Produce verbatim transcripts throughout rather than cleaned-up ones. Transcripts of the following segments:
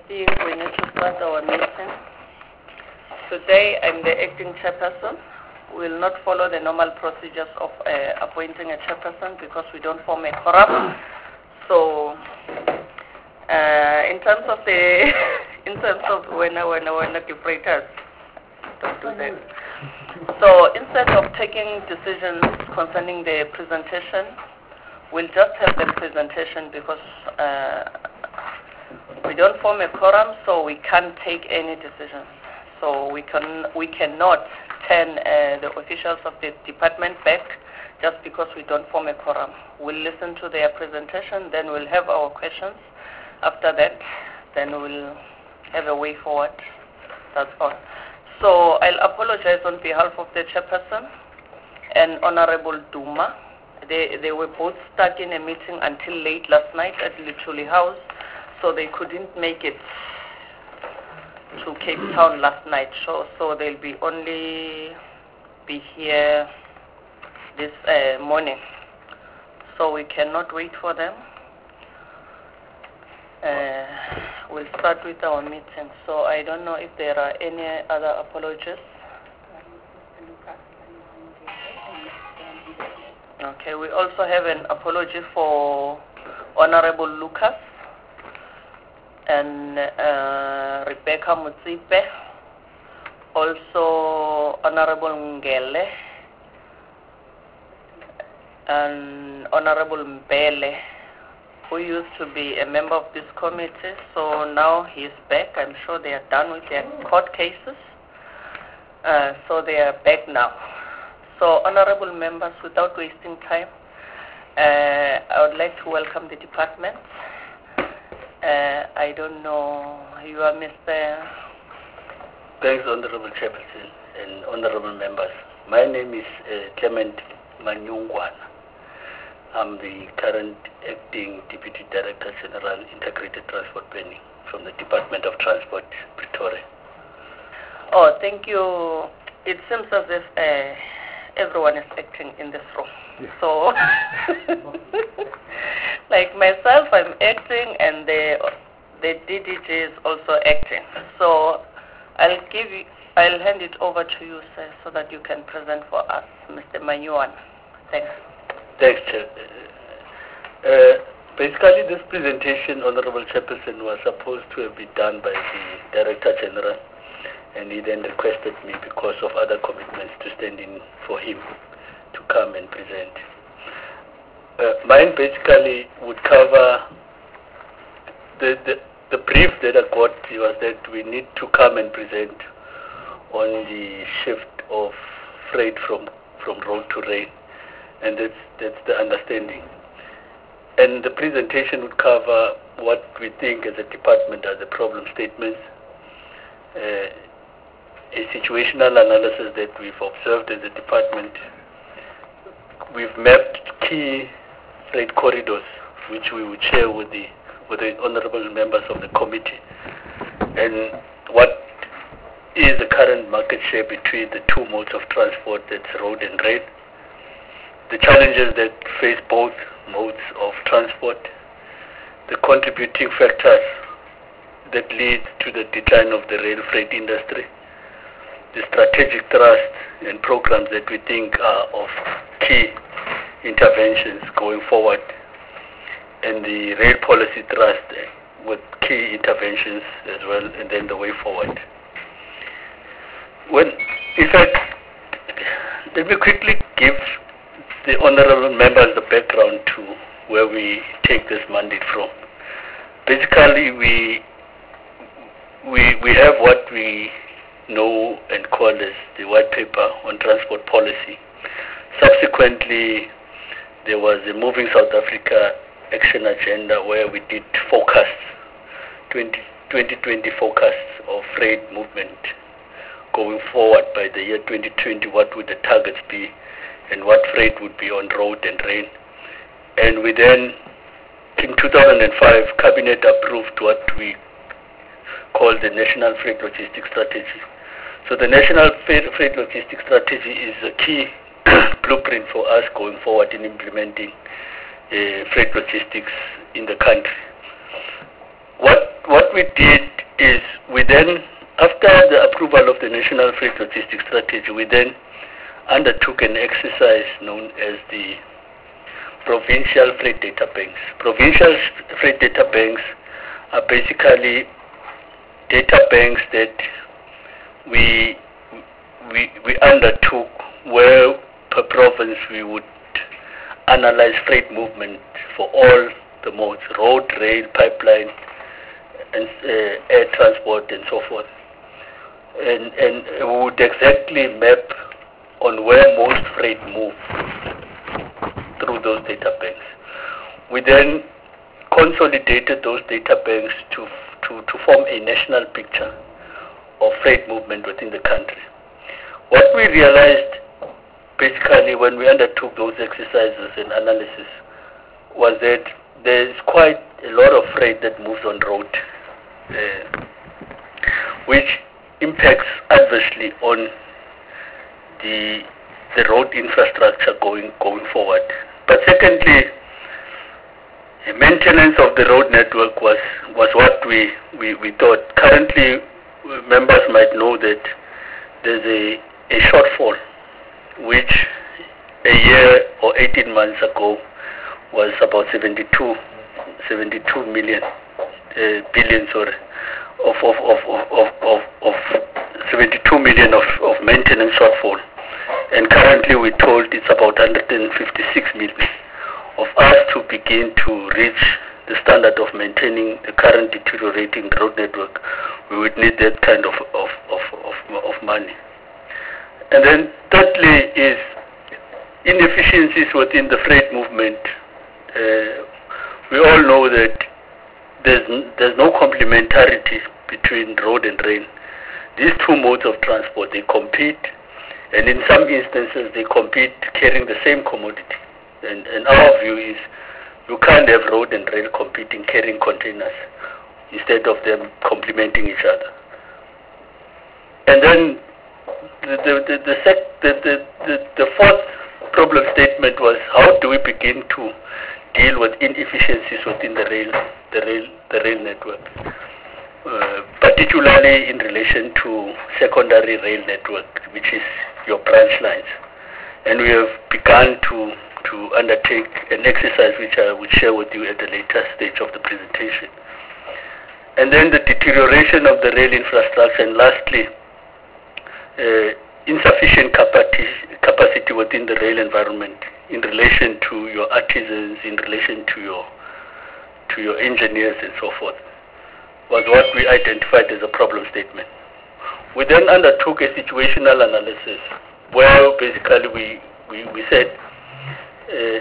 think we need to start our meeting. Today, I'm the acting chairperson. We will not follow the normal procedures of uh, appointing a chairperson because we don't form a quorum. So, uh, in terms of the, in terms of when I when I when I give raters, don't do that. So, instead of taking decisions concerning the presentation, we'll just have the presentation because uh, we don't form a quorum, so we can't take any decisions. So we can we cannot turn uh, the officials of the department back just because we don't form a quorum. We'll listen to their presentation, then we'll have our questions. After that, then we'll have a way forward. That's all. So I'll apologize on behalf of the chairperson and Honorable Duma. They they were both stuck in a meeting until late last night at Luthuli House, so they couldn't make it to Cape Town last night. So so they'll be only be here this uh, morning. So we cannot wait for them. Uh, we'll start with our meeting. So I don't know if there are any other apologies. Okay, we also have an apology for Honorable Lucas and uh, Rebecca Mutsipe, also Honorable Ngele and Honorable Mbele, who used to be a member of this committee. So now he's back. I'm sure they are done with their court cases. Uh, so they are back now. So honorable members, without wasting time, uh, I would like to welcome the department. Uh, I don't know, you are Mister Thanks, Honorable Chairperson and honorable members. My name is uh, Clement Manyungwana. I'm the current acting Deputy Director General Integrated Transport Planning from the Department of Transport, Pretoria. Oh, thank you. It seems as if uh, everyone is acting in this room. Yeah. So, like myself, I'm acting, and the the D D G is also acting. So, I'll give you, I'll hand it over to you, sir, so that you can present for us, Mister Manyuan. Thanks. Thanks, Chair. Uh, basically, this presentation, Honorable Chairperson, was supposed to have been done by the Director General, and he then requested me, because of other commitments, to stand in for him to come and present. Uh, mine basically would cover the, the the brief that I got was that we need to come and present on the shift of freight from, from road to rail, and that's that's the understanding. And the presentation would cover what we think as a department are the problem statements, uh, a situational analysis that we've observed as a department. We've mapped key freight corridors, which we would share with the with the honorable members of the committee, and what is the current market share between the two modes of transport, that's road and rail, the challenges that face both modes of transport, the contributing factors that lead to the decline of the rail freight industry, the strategic thrust and programs that we think are of key interventions going forward, and the rail policy thrust with key interventions as well, and then the way forward. When, in fact, let me quickly give the honorable members the background to where we take this mandate from. Basically, we we we have what we know and call as the white paper on transport policy. Subsequently, there was a Moving South Africa action agenda where we did forecasts, twenty twenty forecasts of freight movement going forward by the year twenty twenty, what would the targets be and what freight would be on road and rail. And we then, in two thousand five, Cabinet approved what we call the National Freight Logistics Strategy. So the National Freight Logistics Strategy is a key blueprint for us going forward in implementing uh, freight logistics in the country. What what we did is we then, after the approval of the National Freight Logistics Strategy, we then undertook an exercise known as the Provincial Freight Data Banks. Provincial Freight Data Banks are basically data banks that we, we, we undertook where per province we would analyze freight movement for all the modes, road, rail, pipeline, and uh, air transport, and so forth. And, and we would exactly map on where most freight move through those data banks. We then consolidated those data banks to, to, to form a national picture of freight movement within the country. What we realized basically when we undertook those exercises and analysis was that there is quite a lot of freight that moves on road, uh, which impacts adversely on the the road infrastructure going going forward. But secondly, the maintenance of the road network was was what we, we, we thought. Currently, members might know that there's a, a shortfall, which a year or eighteen months ago was about seventy-two, seventy-two million, uh, billion, sorry, of, of, of, of, of, of seventy-two million of, of maintenance shortfall. And currently we're told it's about one hundred fifty-six million. Of us to begin to reach the standard of maintaining the current deteriorating road network, we would need that kind of, of, of, of, of money. And then thirdly is inefficiencies within the freight movement. Uh, we all know that there's, there's no complementarity between road and rail. These two modes of transport, they compete, and in some instances they compete carrying the same commodity. And, and our view is you can't have road and rail competing carrying containers instead of them complementing each other. And then the, the, the, the, sec, the, the, the, the fourth problem statement was how do we begin to deal with inefficiencies within the rail, the rail, the rail network, uh, particularly in relation to secondary rail network, which is your branch lines. And we have begun to, to undertake an exercise which I will share with you at a later stage of the presentation. And then the deterioration of the rail infrastructure, and lastly, uh, insufficient capacity, capacity within the rail environment in relation to your artisans, in relation to your, to your engineers and so forth, was what we identified as a problem statement. We then undertook a situational analysis where basically we, we, we said uh,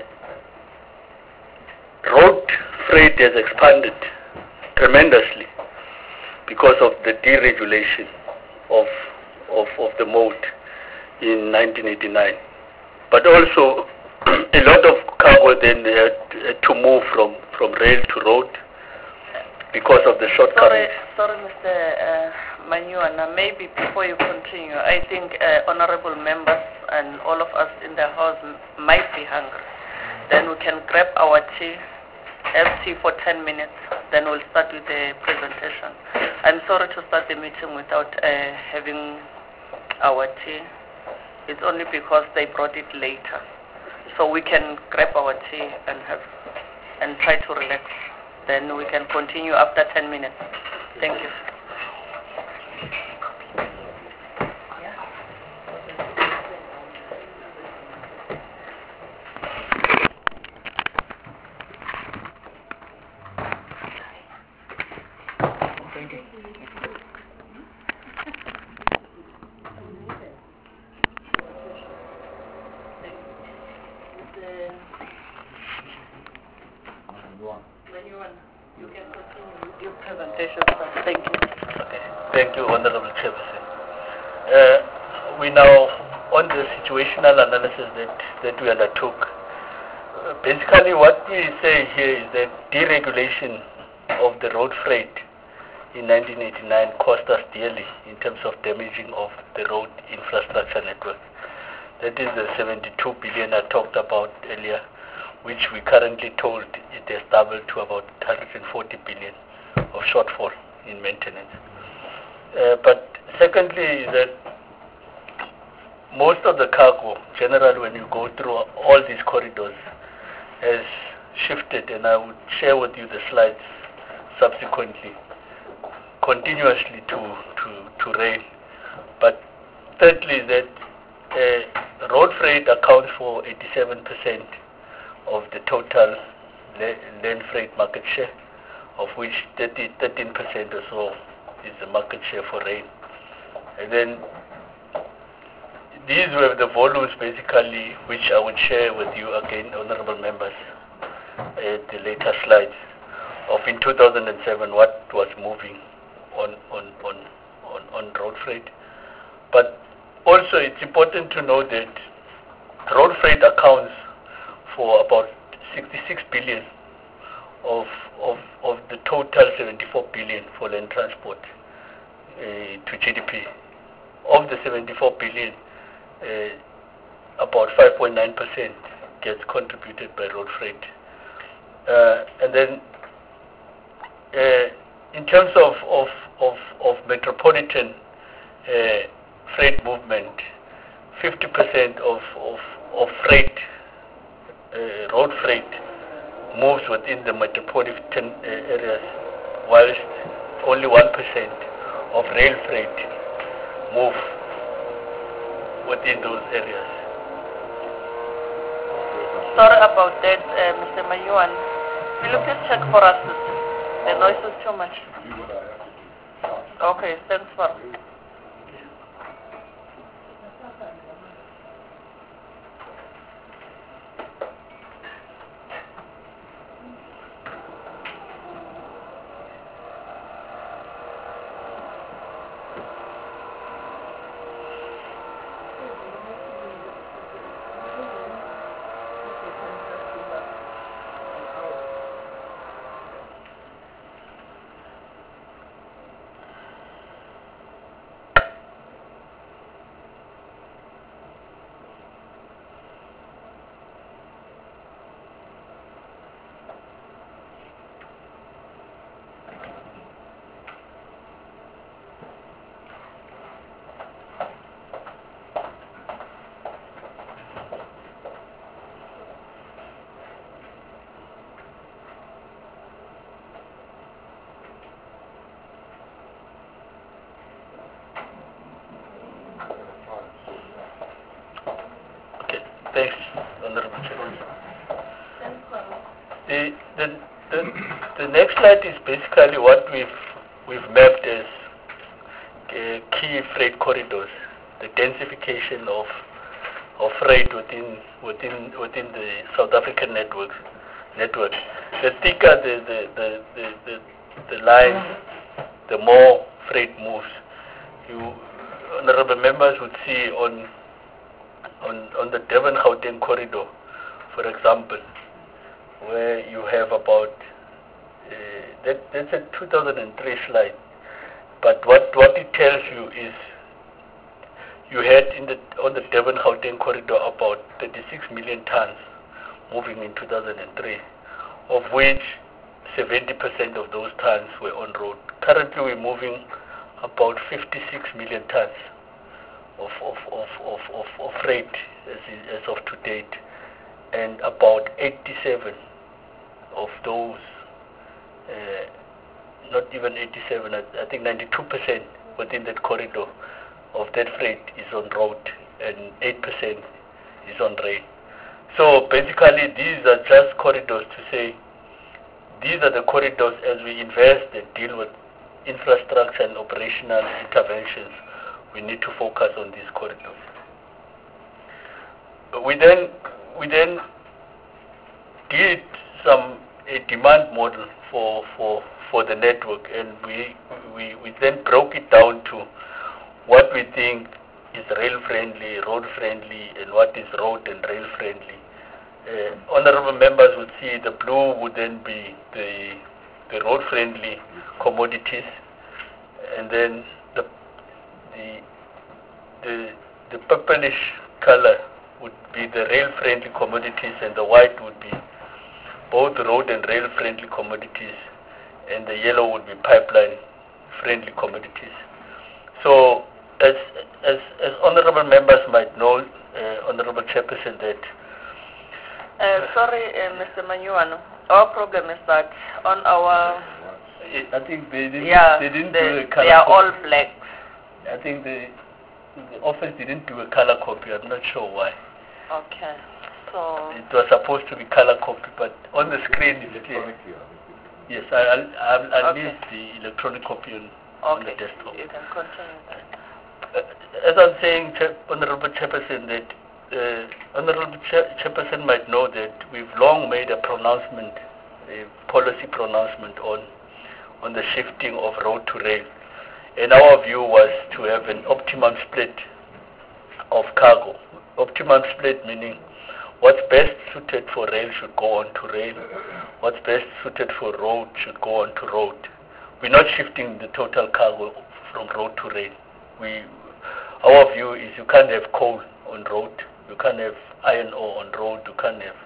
road freight has expanded tremendously because of the deregulation of, of, of the mode in nineteen eighty-nine. But also a lot of cargo then had, had to move from, from rail to road because of the shortcomings. Sorry, sorry, Mister Uh, Manyuana, maybe before you continue, I think uh, honorable members and all of us in the house m- might be hungry. Then we can grab our tea, have tea for ten minutes, then we'll start with the presentation. I'm sorry to start the meeting without uh, having our tea. It's only because they brought it later. So we can grab our tea and have and try to relax. Then we can continue after ten minutes. Thank you. You can continue with your presentation, sir. Thank you. Okay. Thank you, Honorable Chairperson. Uh, we now on the situational analysis that, that we undertook. Uh, basically, what we say here is that deregulation of the road freight in nineteen eighty-nine cost us dearly in terms of damaging of the road infrastructure network. That is the seventy-two billion I talked about earlier, which we currently told it has doubled to about one hundred forty billion of shortfall in maintenance. Uh, but secondly, that most of the cargo, generally when you go through all these corridors, has shifted, and I would share with you the slides subsequently, continuously to, to, to rail. But thirdly, that uh, road freight accounts for eighty-seven percent of the total land freight market share, of which thirteen percent or so is the market share for rail. And then these were the volumes basically which I would share with you again, honorable members, at the later slides of in two thousand seven what was moving on, on, on, on, on road freight. But also it's important to know that road freight accounts for about sixty-six billion of, of, of the total seventy-four billion for land transport uh, to G D P. Of the seventy-four billion, uh, about five point nine percent gets contributed by road freight. Uh, and then uh, in terms of, of, of, of metropolitan uh, freight movement, fifty percent of, of, of freight, uh, road freight, moves within the metropolitan uh, areas, whilst only one percent of rail freight move within those areas. Sorry about that, uh, Mister Mayuan. Will you please check for us? The noise is too much. Okay, thanks for. Thanks, Honorable Chairman. The, the, the, the next slide is basically what we've, we've mapped as uh, key freight corridors, the densification of, of freight within, within, within the South African network. network. The thicker the, the, the, the, the, the line, the more freight moves. You, honorable members would see on On, on the Durban-Gauteng corridor, for example, where you have about, uh, that, that's a two thousand three slide, but what, what it tells you is you had in the, on the Durban-Gauteng corridor about thirty-six million tons moving in two thousand three, of which seventy percent of those tons were on road. Currently we're moving about fifty-six million tons Of, of, of, of, of, of freight as, as of to date, and about eighty-seven of those, uh, not even eighty-seven, I, I think ninety-two percent within that corridor of that freight is on road and eight percent is on rail. So basically these are just corridors to say, these are the corridors as we invest and deal with infrastructure and operational interventions. We need to focus on these corridors. We then we then did some a demand model for for for the network, and we we we then broke it down to what we think is rail friendly, road friendly, and what is road and rail friendly. Uh, honorable members would see the blue would then be the the road friendly commodities, and then the The, the, the purplish color would be the rail-friendly commodities, and the white would be both road and rail-friendly commodities, and the yellow would be pipeline-friendly commodities. So, as, as, as honorable members might know, uh, Honorable Chairperson, that... Uh, sorry, uh, Mister Manyuano, our problem is that on our... I think they didn't, yeah, they didn't they, do a color they are copy. all black. I think the, the office didn't do a color copy. I'm not sure why. Okay, so... It was supposed to be color copy, but on the screen it's clear. Yes, I, I'll, I'll, I'll okay. leave the electronic copy on, okay. on the desktop. You can continue that. Uh, as I'm saying, Chair, Honorable Chairperson, that uh, Honorable Chair, Chairperson might know that we've long made a pronouncement, a policy pronouncement on on the shifting of road to rail. And our view was to have an optimum split of cargo. Optimum split meaning what's best suited for rail should go on to rail, what's best suited for road should go on to road. We're not shifting the total cargo from road to rail. We, our view is you can't have coal on road, you can't have iron ore on road, you can't have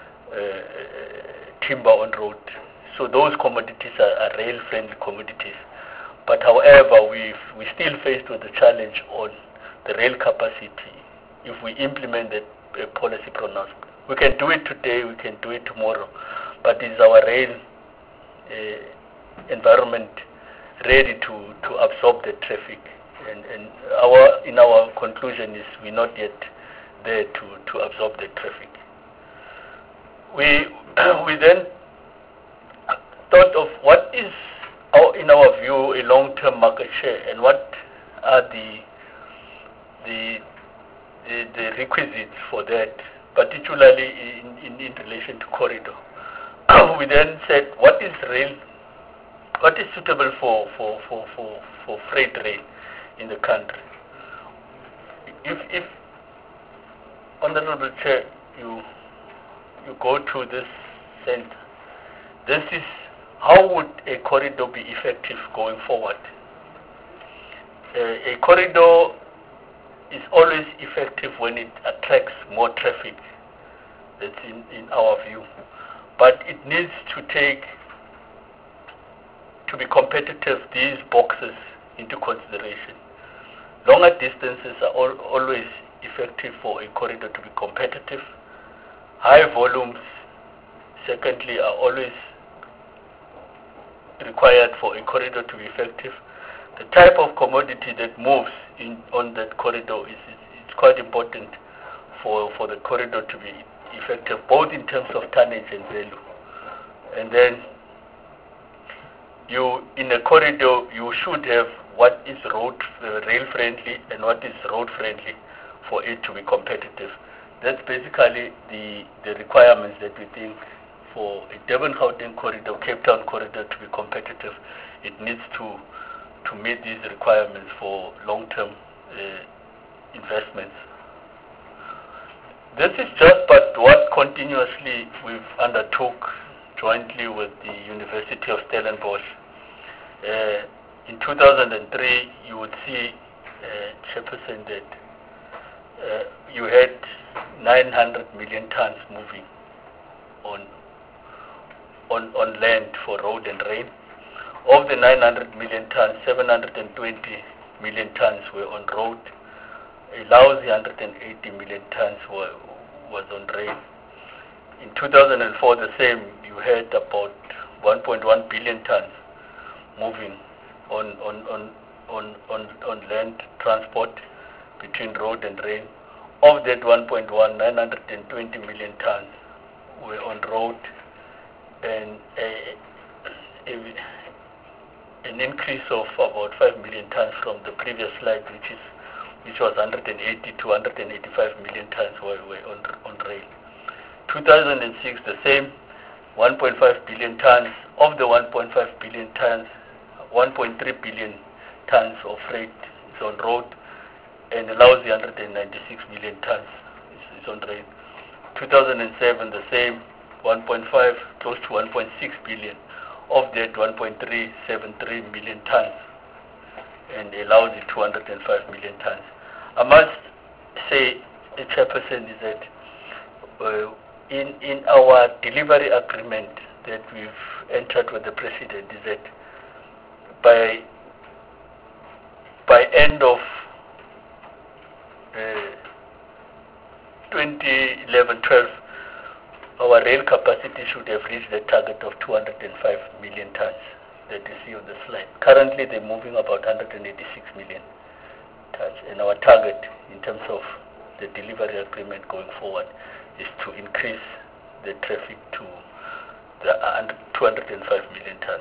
uh, timber on road. So those commodities are, are rail-friendly commodities. But however, we we're still faced with the challenge on the rail capacity. If we implement that uh, policy pronouncement, we can do it today, we can do it tomorrow. But is our rail uh, environment ready to, to absorb the traffic? And, and our in our conclusion is we're not yet there to, to absorb the traffic. We we then thought of what is, our, in our view, a long-term market share, and what are the, the the the requisites for that, particularly in, in, in relation to corridor. We then said, what is rail? What is suitable for for, for, for, for freight rail in the country? If if Honorable Chair, you you go to this center, this is how would a corridor be effective going forward? Uh, a corridor is always effective when it attracts more traffic. That's in, in our view. But it needs to take, to be competitive, these boxes into consideration. Longer distances are al always effective for a corridor to be competitive. High volumes, secondly, are always required for a corridor to be effective. The type of commodity that moves in on that corridor is, is, is quite important for, for the corridor to be effective, both in terms of tonnage and value. And then you, in a corridor, you should have what is road uh, rail friendly and what is road friendly for it to be competitive. That's basically the, the requirements that we think for a Durban-Gauteng corridor, Cape Town corridor to be competitive. It needs to to meet these requirements for long-term uh, investments. This is just but what continuously we've undertook jointly with the University of Stellenbosch. Uh, in two thousand three, you would see, uh, Chairperson, that uh, you had nine hundred million tons moving on, on, on land for road and rail. Of the nine hundred million tons, seven hundred twenty million tons were on road. A lousy one hundred eighty million tons were, was on rail. In two thousand four, the same, you had about one point one billion tons moving on, on, on, on, on, on land transport between road and rail. Of that one point one, nine hundred twenty million tons were on road, and a, a, an increase of about five million tons from the previous slide, which is which was one hundred eighty to one hundred eighty-five million tons were, were on, on rail. two thousand six, the same, one point five billion tons. Of the one point five billion tons, one point three billion tons of freight is on road, and allows the one hundred ninety-six million tons is, is on rail. two thousand seven, the same, one point five, close to one point six billion. Of that, one point three seven three million tons, and allows it two hundred five million tons. I must say, the Chairperson, is that uh, in, in our delivery agreement that we've entered with the President, is that by by end of uh, twenty eleven twelve, our rail capacity should have reached a target of two hundred five million tons that you see on the slide. Currently, they're moving about one hundred eighty-six million tons, and our target in terms of the delivery agreement going forward is to increase the traffic to the two hundred five million tons.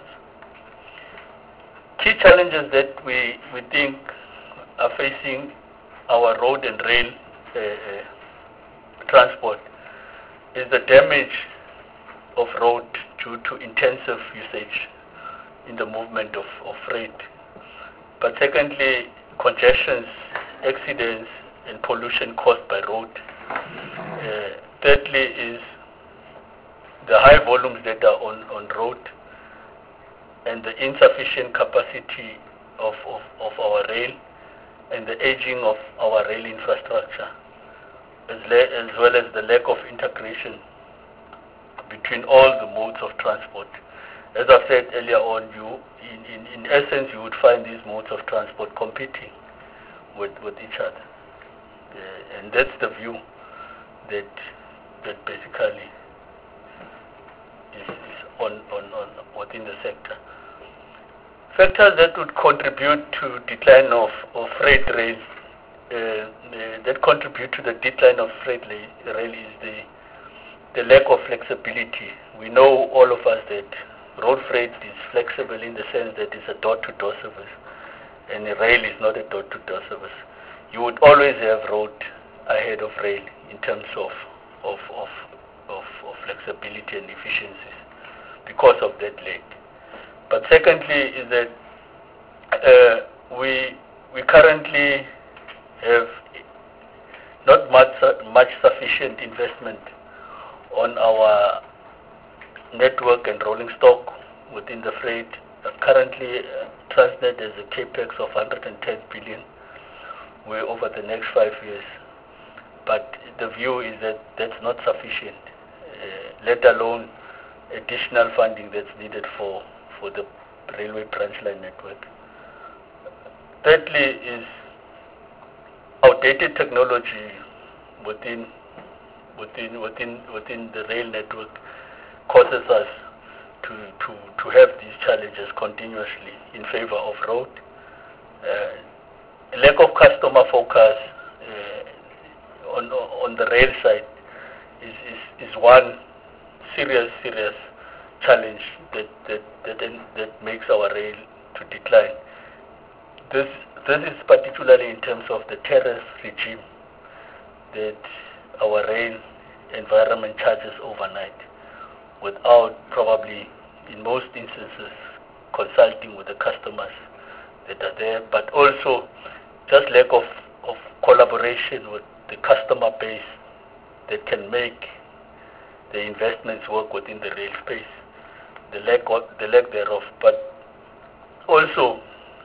Key challenges that we, we think are facing our road and rail uh, uh, transport is the damage of road due to intensive usage in the movement of, of freight. But secondly, congestions, accidents, and pollution caused by road. Uh, thirdly is the high volumes that are on, on road and the insufficient capacity of, of, of our rail and the aging of our rail infrastructure, as, le- as well as the lack of integration between all the modes of transport. As I said earlier on, you, in, in, in essence, you would find these modes of transport competing with, with each other. Uh, and that's the view that, that basically is, is on, on, on within the sector. Factors that would contribute to decline of, of freight rail, uh, uh, that contribute to the decline of freight rail is the, the lack of flexibility. We know, all of us, that road freight is flexible in the sense that it's a door-to-door service, and the rail is not a door-to-door service. You would always have road ahead of rail in terms of, of, of, of, of flexibility and efficiencies because of that lag. But secondly is that uh, we we currently have not much much sufficient investment on our network and rolling stock within the freight. Uh, currently, uh, Transnet has a capex of one hundred ten billion way over the next five years. But the view is that that's not sufficient, uh, let alone additional funding that's needed for for the railway branch line network. Thirdly is outdated technology within within within within the rail network causes us to to to have these challenges continuously in favor of road. Uh, lack of customer focus uh, on on the rail side is is, is one serious serious challenge that that, that that makes our rail to decline. This this is particularly in terms of the tariff regime that our rail environment charges overnight, without probably in most instances consulting with the customers that are there, but also just lack of, of collaboration with the customer base that can make the investments work within the rail space. The lack of, the lack thereof, but also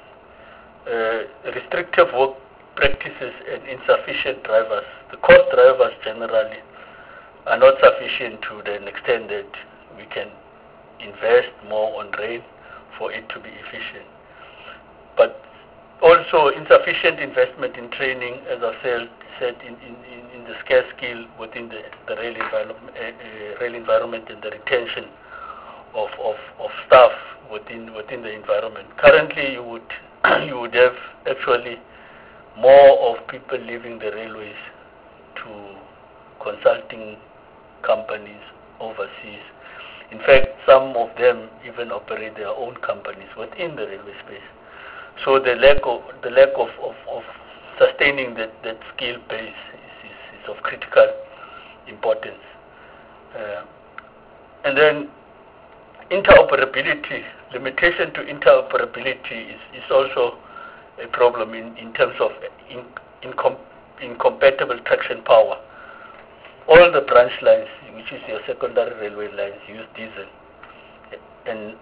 uh, restrictive work practices and insufficient drivers. The cost drivers generally are not sufficient to the extent that we can invest more on rail for it to be efficient. But also insufficient investment in training, as I said, said in, in, in the scarce skill within the, the rail, environment, uh, uh, rail environment and the retention Of, of, of staff within within the environment. Currently, you would you would have actually more of people leaving the railways to consulting companies overseas. In fact, some of them even operate their own companies within the railway space. So the lack of the lack of, of, of sustaining that, that skill base is, is, is of critical importance. Uh, and then interoperability, limitation to interoperability is, is also a problem in, in terms of in, incom, incompatible traction power. All the branch lines, which is your secondary railway lines, use diesel, and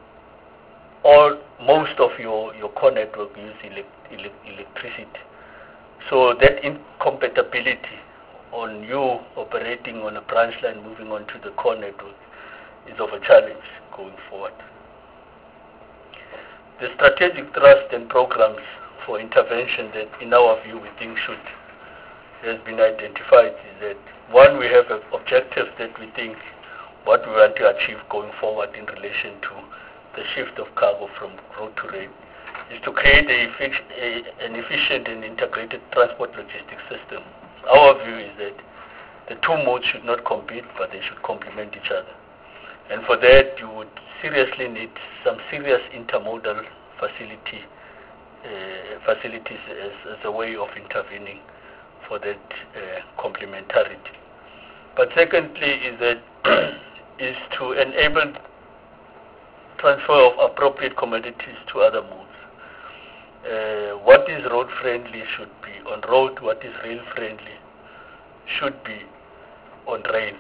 all most of your, your core network use elect, elect, electricity. So that incompatibility on you operating on a branch line moving on to the core network is of a challenge going forward. The strategic thrust and programs for intervention that, in our view, we think should has been identified is that, one, we have objectives that we think what we want to achieve going forward in relation to the shift of cargo from road to rail is to create a, a, an efficient and integrated transport logistics system. Our view is that the two modes should not compete, but they should complement each other. And for that, you would seriously need some serious intermodal facility uh, facilities as, as a way of intervening for that uh, complementarity. But secondly is that is to enable transfer of appropriate commodities to other modes. Uh, what is road friendly should be on road, what is rail friendly should be on rail.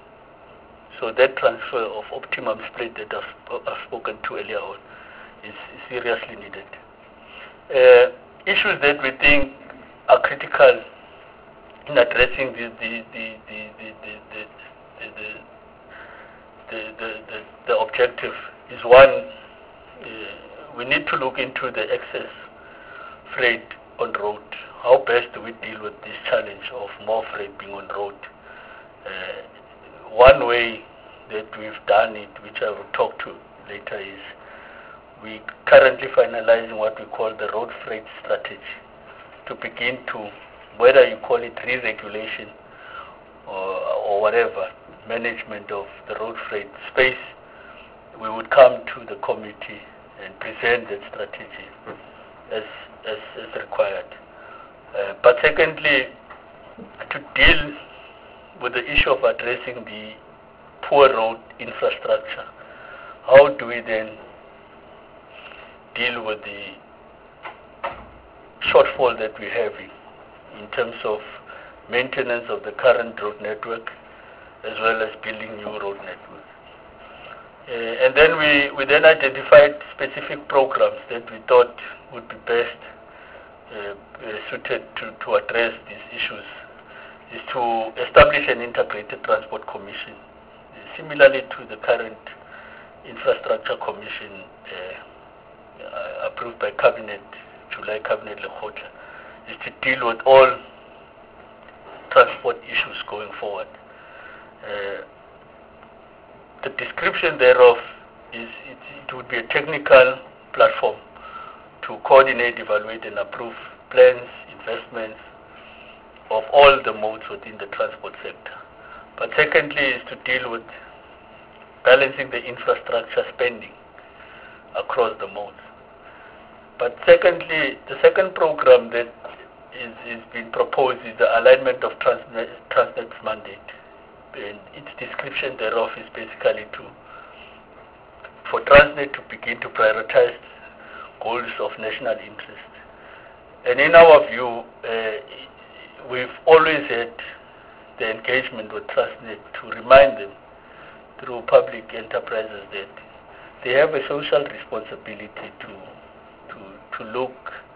So that transfer of optimum split that I've, I've spoken to earlier on is, is seriously needed. Uh, issues that we think are critical in addressing the the the the the the the, the, the, the, the, the objective is, one, uh, we need to look into the excess freight on road. How best do we deal with this challenge of more freight being on road? Uh, one way that we've done it, which I will talk to later, is we currently finalizing what we call the road freight strategy to begin to, whether you call it re-regulation or, or whatever, management of the road freight space, we would come to the committee and present that strategy as, as, as required. Uh, but secondly, to deal with the issue of addressing the poor road infrastructure, how do we then deal with the shortfall that we're having in terms of maintenance of the current road network as well as building new road networks. Uh, and then we, we then identified specific programs that we thought would be best uh, uh, suited to, to address these issues, is to establish an integrated transport commission, uh, similarly to the current infrastructure commission uh, uh, approved by Cabinet, July Cabinet Lekgotla, is to deal with all transport issues going forward. Uh, the description thereof is it, it would be a technical platform to coordinate, evaluate and approve plans, investments of all the modes within the transport sector. But secondly is to deal with balancing the infrastructure spending across the modes. But secondly, the second program that is, is being proposed is the alignment of Transnet, Transnet's mandate. And its description thereof is basically to, for Transnet to begin to prioritize goals of national interest. And in our view, uh, we've always had the engagement with Transnet to remind them through public enterprises that they have a social responsibility to to to look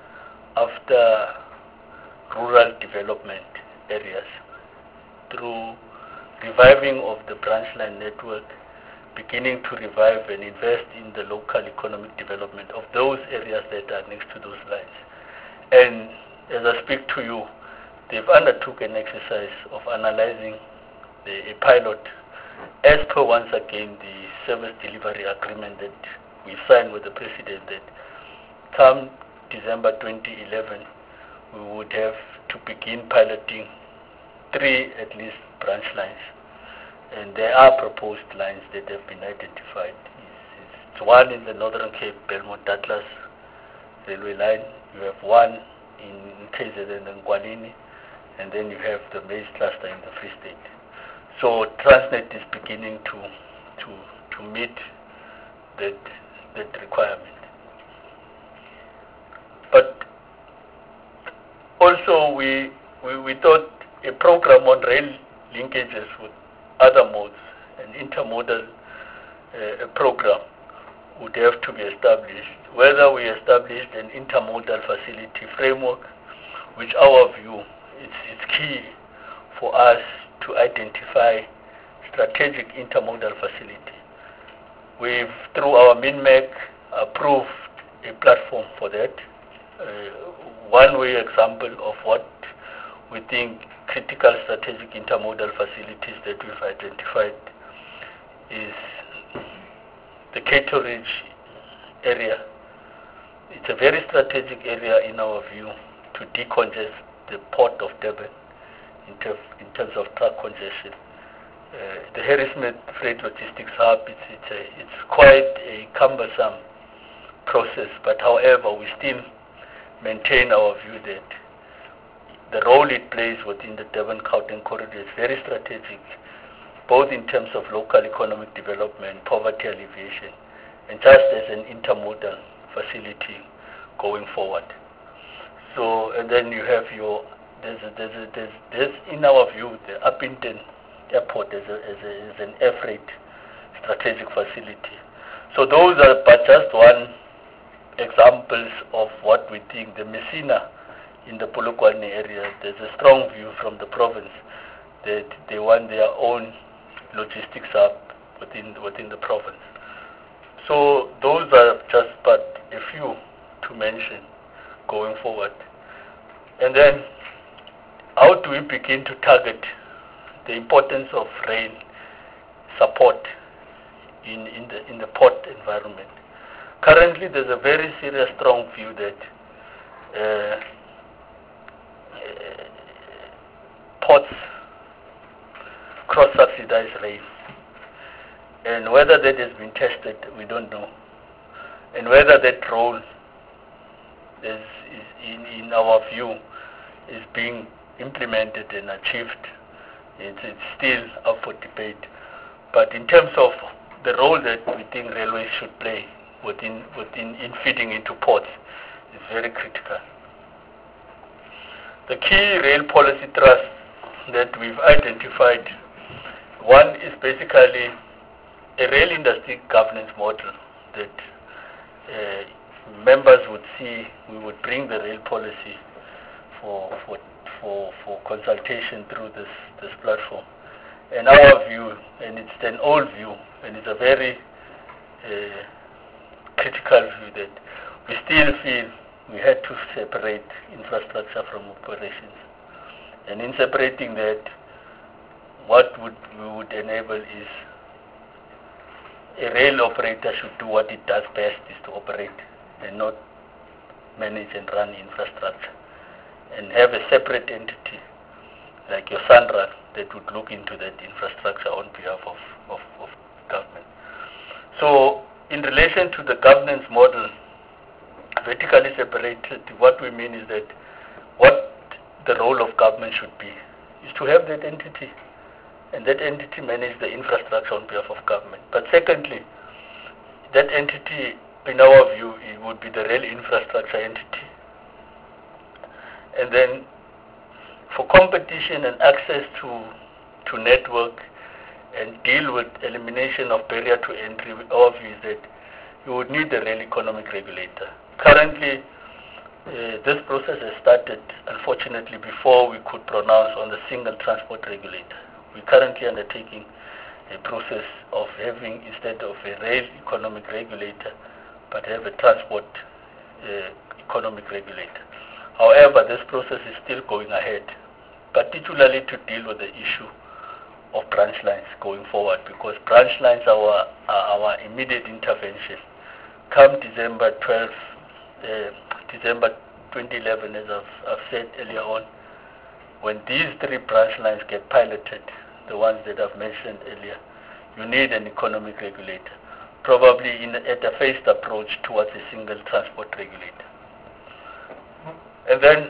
after rural development areas through reviving of the branch line network, beginning to revive and invest in the local economic development of those areas that are next to those lines. And as I speak to you, they've undertook an exercise of analyzing the, a pilot as per, once again, the service delivery agreement that we signed with the President, that come December twenty eleven, we would have to begin piloting three, at least, branch lines. And there are proposed lines that have been identified. It's, it's one in the Northern Cape, Belmont-Douglas railway line. You have one in K Z N and Nkwalini, and then you have the maize cluster in the Free State. So Transnet is beginning to to to meet that that requirement. But also we we, we thought a program on rail linkages with other modes, an intermodal uh, program would have to be established. Whether we established an intermodal facility framework, which our view is, is key for us to identify strategic intermodal facility. We've, through our MINMAC, approved a platform for that. uh, one way example of what we think critical strategic intermodal facilities that we've identified is the Cato Ridge area. It's a very strategic area in our view to decongest the port of Durban in, term, in terms of truck congestion. Uh, the Harrismith Freight Logistics Hub, it's, it's, a, it's quite a cumbersome process, but however, we still maintain our view that the role it plays within the Durban-Gauteng corridor is very strategic, both in terms of local economic development, poverty alleviation, and just as an intermodal facility going forward. So, and then you have your, there's, a, there's, a, there's, there's in our view, the Upington Airport is, a, is, a, is an air freight strategic facility. So those are but just one examples of what we think. The Messina in the Polokwane area, there's a strong view from the province that they want their own logistics hub within within the province. So those are just but a few to mention going forward. And then how do we begin to target the importance of rail support in, in the in the port environment? Currently, there's a very serious, strong view that uh, uh, ports cross-subsidize rail, and whether that has been tested, we don't know, and whether that role is, is in, in our view is being implemented and achieved. It's, it's still up for debate. But in terms of the role that we think railways should play within within in feeding into ports is very critical. The key rail policy thrusts that we've identified, one is basically a rail industry governance model that uh, members would see. We would bring the rail policy for for for, for consultation through this, this platform. And our view, and it's an old view, and it's a very uh, critical view that we still feel we had to separate infrastructure from operations. And in separating that, what would we would enable is a rail operator should do what it does best, is to operate and not manage and run infrastructure, and have a separate entity like your SANRAL that would look into that infrastructure on behalf of, of, of government. So in relation to the governance model, vertically separated, what we mean is that what the role of government should be is to have that entity, and that entity manage the infrastructure on behalf of government. But secondly, that entity, in our view, it would be the rail infrastructure entity. And then for competition and access to to network and deal with elimination of barrier to entry, our view is that you would need the rail economic regulator. Currently, uh, this process has started, unfortunately, before we could pronounce on the single transport regulator. We're currently undertaking a process of having, instead of a rail economic regulator, but have a transport uh, economic regulator. However, this process is still going ahead, particularly to deal with the issue of branch lines going forward, because branch lines are our, are our immediate intervention. Come December twelfth, uh, December twenty eleven, as I've, I've said earlier on, when these three branch lines get piloted, the ones that I've mentioned earlier, you need an economic regulator, probably in, at a phased approach towards a single transport regulator. And then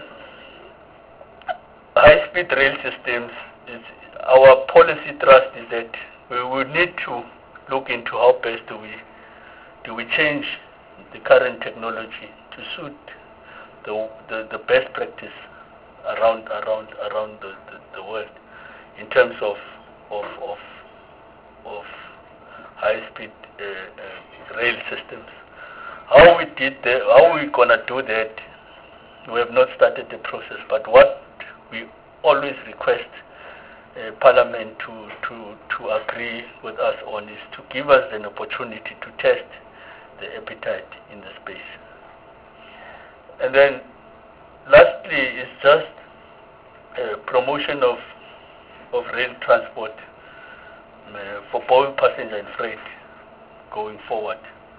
high-speed rail systems, is, our policy thrust is that we will need to look into how best do we do we change the current technology to suit the the, the best practice around around around the, the, the world in terms of of of, of high-speed uh, uh, rail systems. How we did that, how we gonna do that? We have not started the process, but what we always request uh, Parliament to, to, to agree with us on is to give us an opportunity to test the appetite in the space. And then lastly is just uh, promotion of of rail transport uh, for both passenger and freight going forward.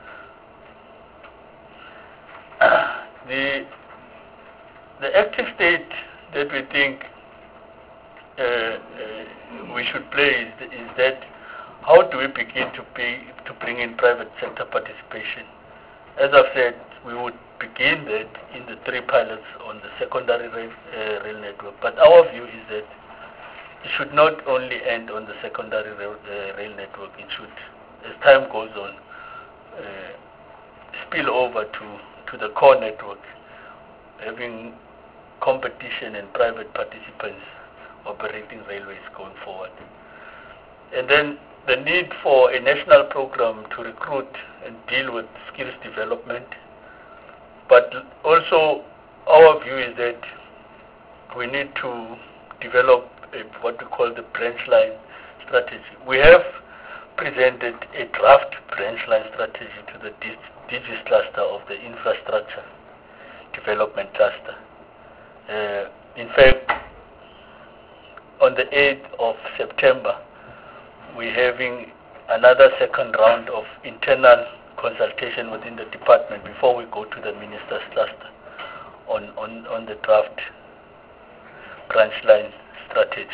the the active state that we think uh, uh, we should play is, is that how do we begin to pay, to bring in private sector participation? As I've said, we would begin that in the three pilots on the secondary rail, uh, rail network. But our view is that it should not only end on the secondary rail, uh, rail network. It should, as time goes on, uh, spill over to, to the core network, having competition and private participants operating railways going forward. And then the need for a national program to recruit and deal with skills development. But also our view is that we need to develop a, what we call the branch line strategy. We have presented a draft branch line strategy to the DIGIS cluster of the infrastructure development cluster. Uh, in fact, on the eighth of September, we're having another second round of internal consultation within the department before we go to the minister's cluster on, on, on the draft branch line strategy.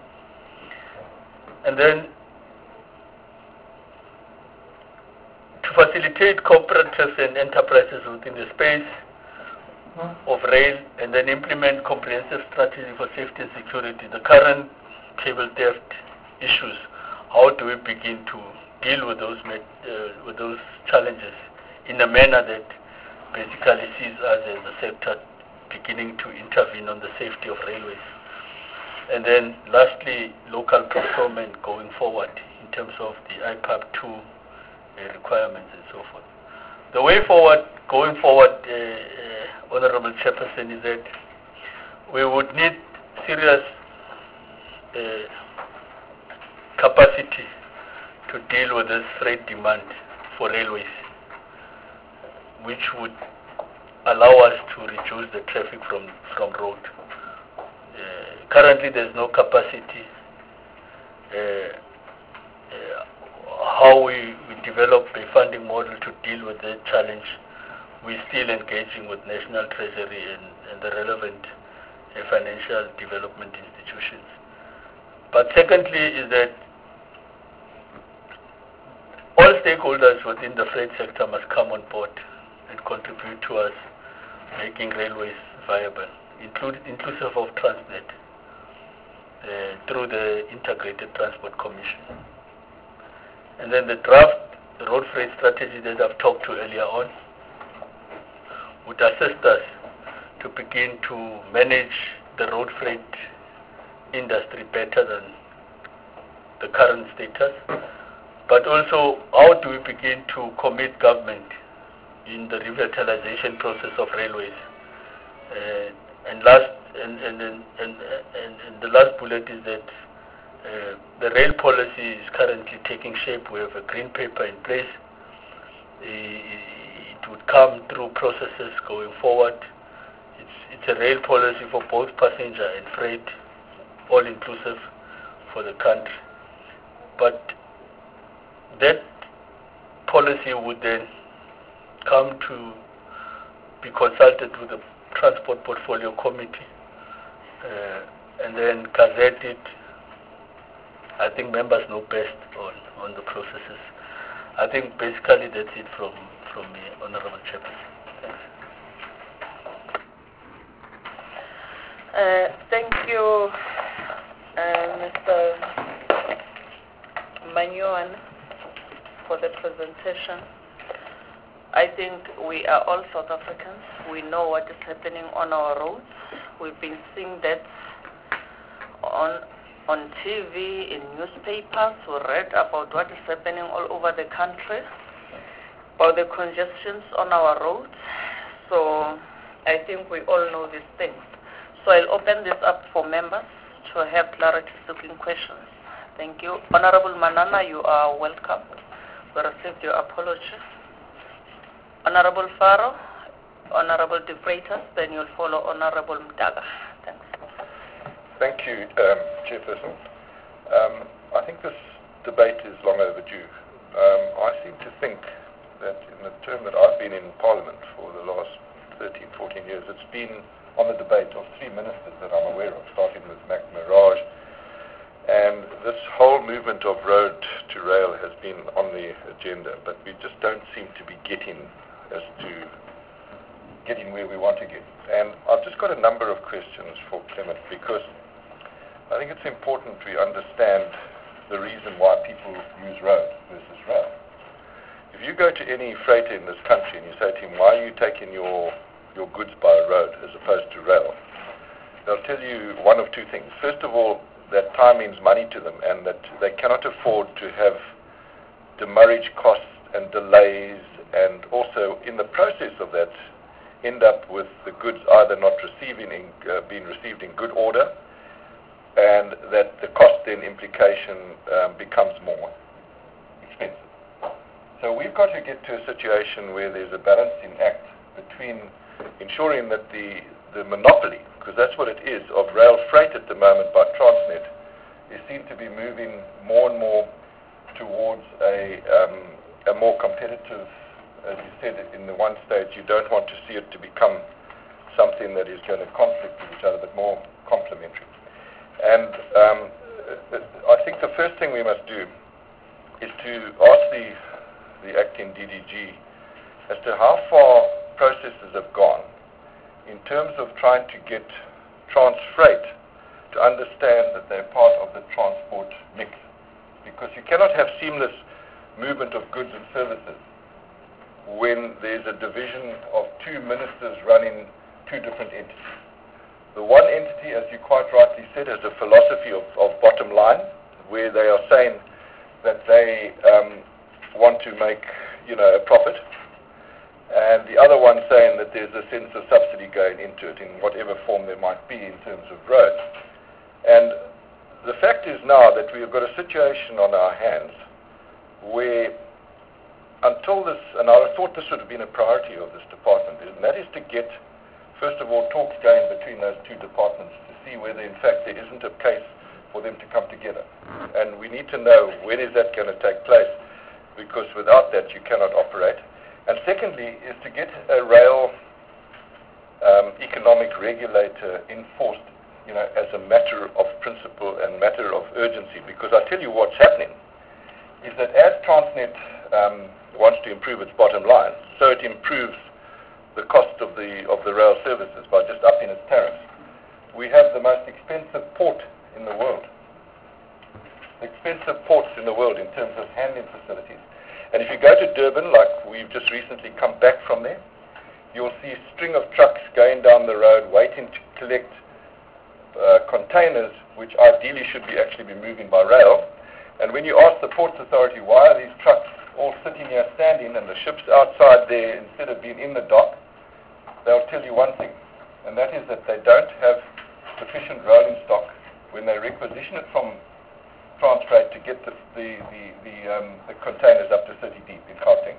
And then to facilitate cooperatives and enterprises within the space of rail and then implement comprehensive strategy for safety and security, the current cable theft issues, how do we begin to deal with those uh, with those challenges in a manner that basically sees us as a sector beginning to intervene on the safety of railways. And then lastly, local procurement going forward in terms of the I P A B two uh, requirements and so forth. The way forward, going forward, uh, uh, Honorable Chairperson, is that we would need serious uh, capacity to deal with this freight demand for railways, which would allow us to reduce the traffic from, from road. Uh, currently there's no capacity. Uh, uh, how we, we develop a funding model to deal with that challenge, we're still engaging with National Treasury and, and the relevant uh, financial development institutions. But secondly is that all stakeholders within the freight sector must come on board and contribute to us making railways viable, include, inclusive of Transnet, uh, through the Integrated Transport Commission. And then the draft road freight strategy that I've talked to earlier on would assist us to begin to manage the road freight industry better than the current status. But also, how do we begin to commit government in the revitalization process of railways? Uh, and last, and, and, and, and, and the last bullet is that uh, the rail policy is currently taking shape. We have a green paper in place. It would come through processes going forward. It's, it's a rail policy for both passenger and freight, all inclusive for the country. But that policy would then come to be consulted with the Transport Portfolio Committee uh, and then gazette it. I think members know best on, on the processes. I think basically that's it from, from me, Honorable Chairperson. Thanks. Uh, thank you, uh, Mister Manyuan, for the presentation. I think we are all South Africans. We know what is happening on our roads. We've been seeing that on on T V, in newspapers. We read about what is happening all over the country, about the congestions on our roads. So I think we all know these things. So I'll open this up for members to have clarity-seeking questions. Thank you. Honorable Manana, you are welcome. We received your apology. Honorable Faro, Honorable De Freitas, then you'll follow Honorable Mdaga. Thanks. Thank you, um, Chairperson. Um, I think this debate is long overdue. Um, I seem to think that in the term that I've been in Parliament for the last thirteen, fourteen years, it's been on the debate of three ministers that I'm aware of, starting with Mac Mirage. And this whole movement of road to rail has been on the agenda, but we just don't seem to be getting as to getting where we want to get. And I've just got a number of questions for Clement, because I think it's important we understand the reason why people use road versus rail. If you go to any freighter in this country and you say to him, why are you taking your, your goods by road as opposed to rail? They'll tell you one of two things. First of all, that time means money to them, and that they cannot afford to have demurrage costs and delays, and also in the process of that end up with the goods either not receiving in, uh, being received in good order, and that the cost then implication um, becomes more expensive. So we've got to get to a situation where there's a balancing act between ensuring that the, the monopoly, because that's what it is, of rail freight at the moment by Transnet, is seen to be moving more and more towards a, um, a more competitive, as you said, in the one stage, you don't want to see it to become something that is going to conflict with each other, but more complementary. And um, I think the first thing we must do is to ask the, the acting D D G as to how far processes have gone in terms of trying to get Transfreight to understand that they're part of the transport mix. Because you cannot have seamless movement of goods and services when there's a division of two ministers running two different entities. The one entity, as you quite rightly said, has a philosophy of, of bottom line, where they are saying that they um, want to make, you know, a profit, and the other one saying that there's a sense of subsidy going into it in whatever form there might be in terms of roads. And the fact is now that we have got a situation on our hands where until this, and I thought this would have been a priority of this department, and that is to get, first of all, talks going between those two departments to see whether, in fact, there isn't a case for them to come together. And we need to know when is that going to take place, because without that you cannot operate. And secondly is to get a rail um, economic regulator enforced, you know, as a matter of principle and matter of urgency. Because I tell you what's happening is that as Transnet um, wants to improve its bottom line, so it improves the cost of the of the rail services by just upping its tariffs. We have the most expensive port in the world. Expensive ports in the world in terms of handling facilities. And if you go to Durban, like we've just recently come back from there, you'll see a string of trucks going down the road waiting to collect uh, containers, which ideally should be actually be moving by rail. And when you ask the Ports Authority, why are these trucks all sitting here standing and the ship's outside there instead of being in the dock, they'll tell you one thing, and that is that they don't have sufficient rolling stock when they requisition it from Transfreight to get the the, the, the, um, the containers up to thirty deep in Gauteng.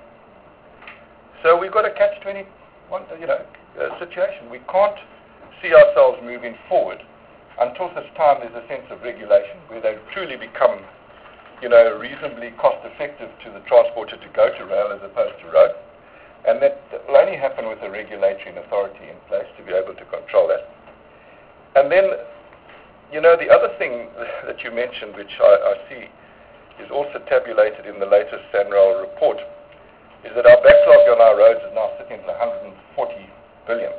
So we've got a catch twenty-one, you know, uh, situation. We can't see ourselves moving forward until such time there's a sense of regulation where they truly become, you know, reasonably cost effective to the transporter to go to rail as opposed to road. And that will only happen with a regulatory authority in place to be able to control that. And then, you know, the other thing that you mentioned, which I, I see is also tabulated in the latest SANRAL report, is that our backlog on our roads is now sitting at one hundred forty billion.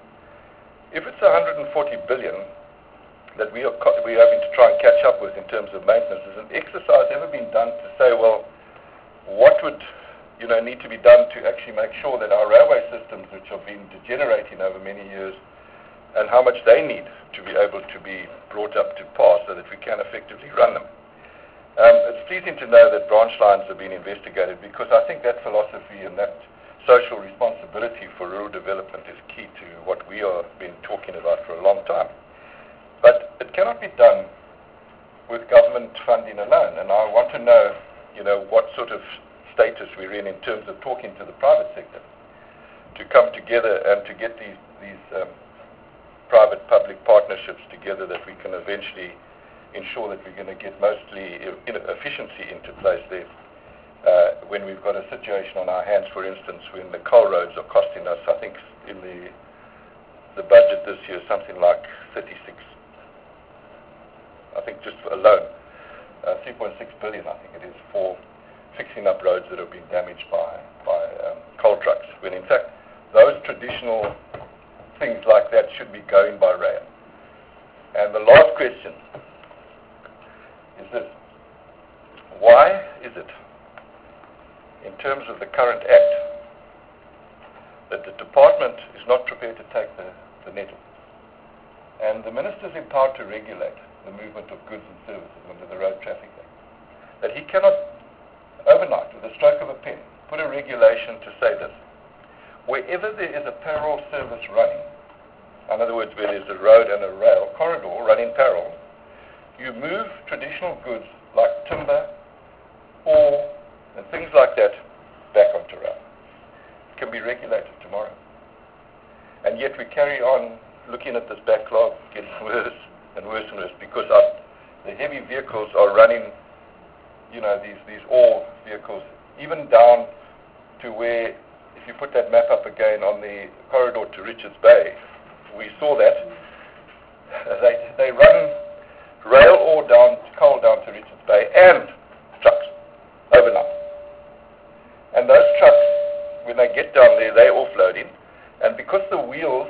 If it's one hundred forty billion that we are, we are having to try and catch up with in terms of maintenance, has an exercise ever been done to say, well, what would you know, need to be done to actually make sure that our railway systems, which have been degenerating over many years, and how much they need to be able to be brought up to par so that we can effectively run them. Um, it's pleasing to know that branch lines have been investigated, because I think that philosophy and that social responsibility for rural development is key to what we have been talking about for a long time. But it cannot be done with government funding alone, and I want to know, you know, what sort of status we're in in terms of talking to the private sector. to come together and to get these, these um, private-public partnerships together that we can eventually ensure that we're going to get mostly efficiency into place there. Uh, when we've got a situation on our hands, for instance, when the coal roads are costing us, I think in the the budget this year, something like thirty-six, I think just alone, uh, three point six billion, I think it is, for fixing up roads that have been damaged by, by um, coal trucks, when in fact those traditional things like that should be going by rail. And the last question is this: why is it, in terms of the current act, that the department is not prepared to take the, the nettle? And the minister is empowered to regulate the movement of goods and services under the Road Traffic Act. That he cannot, overnight, with a stroke of a pen, put a regulation to say this: wherever there is a parallel service running, in other words, where there's a road and a rail corridor running parallel, you move traditional goods like timber, ore, and things like that back onto rail. It can be regulated tomorrow. And yet we carry on looking at this backlog getting worse and worse and worse, because our, the heavy vehicles are running, you know, these, these ore vehicles, even down to where, if you put that map up again on the corridor to Richards Bay, we saw that. They, they run rail ore down, coal down to Richards Bay, and trucks overnight. And those trucks, when they get down there, they're offloading, and because the wheels,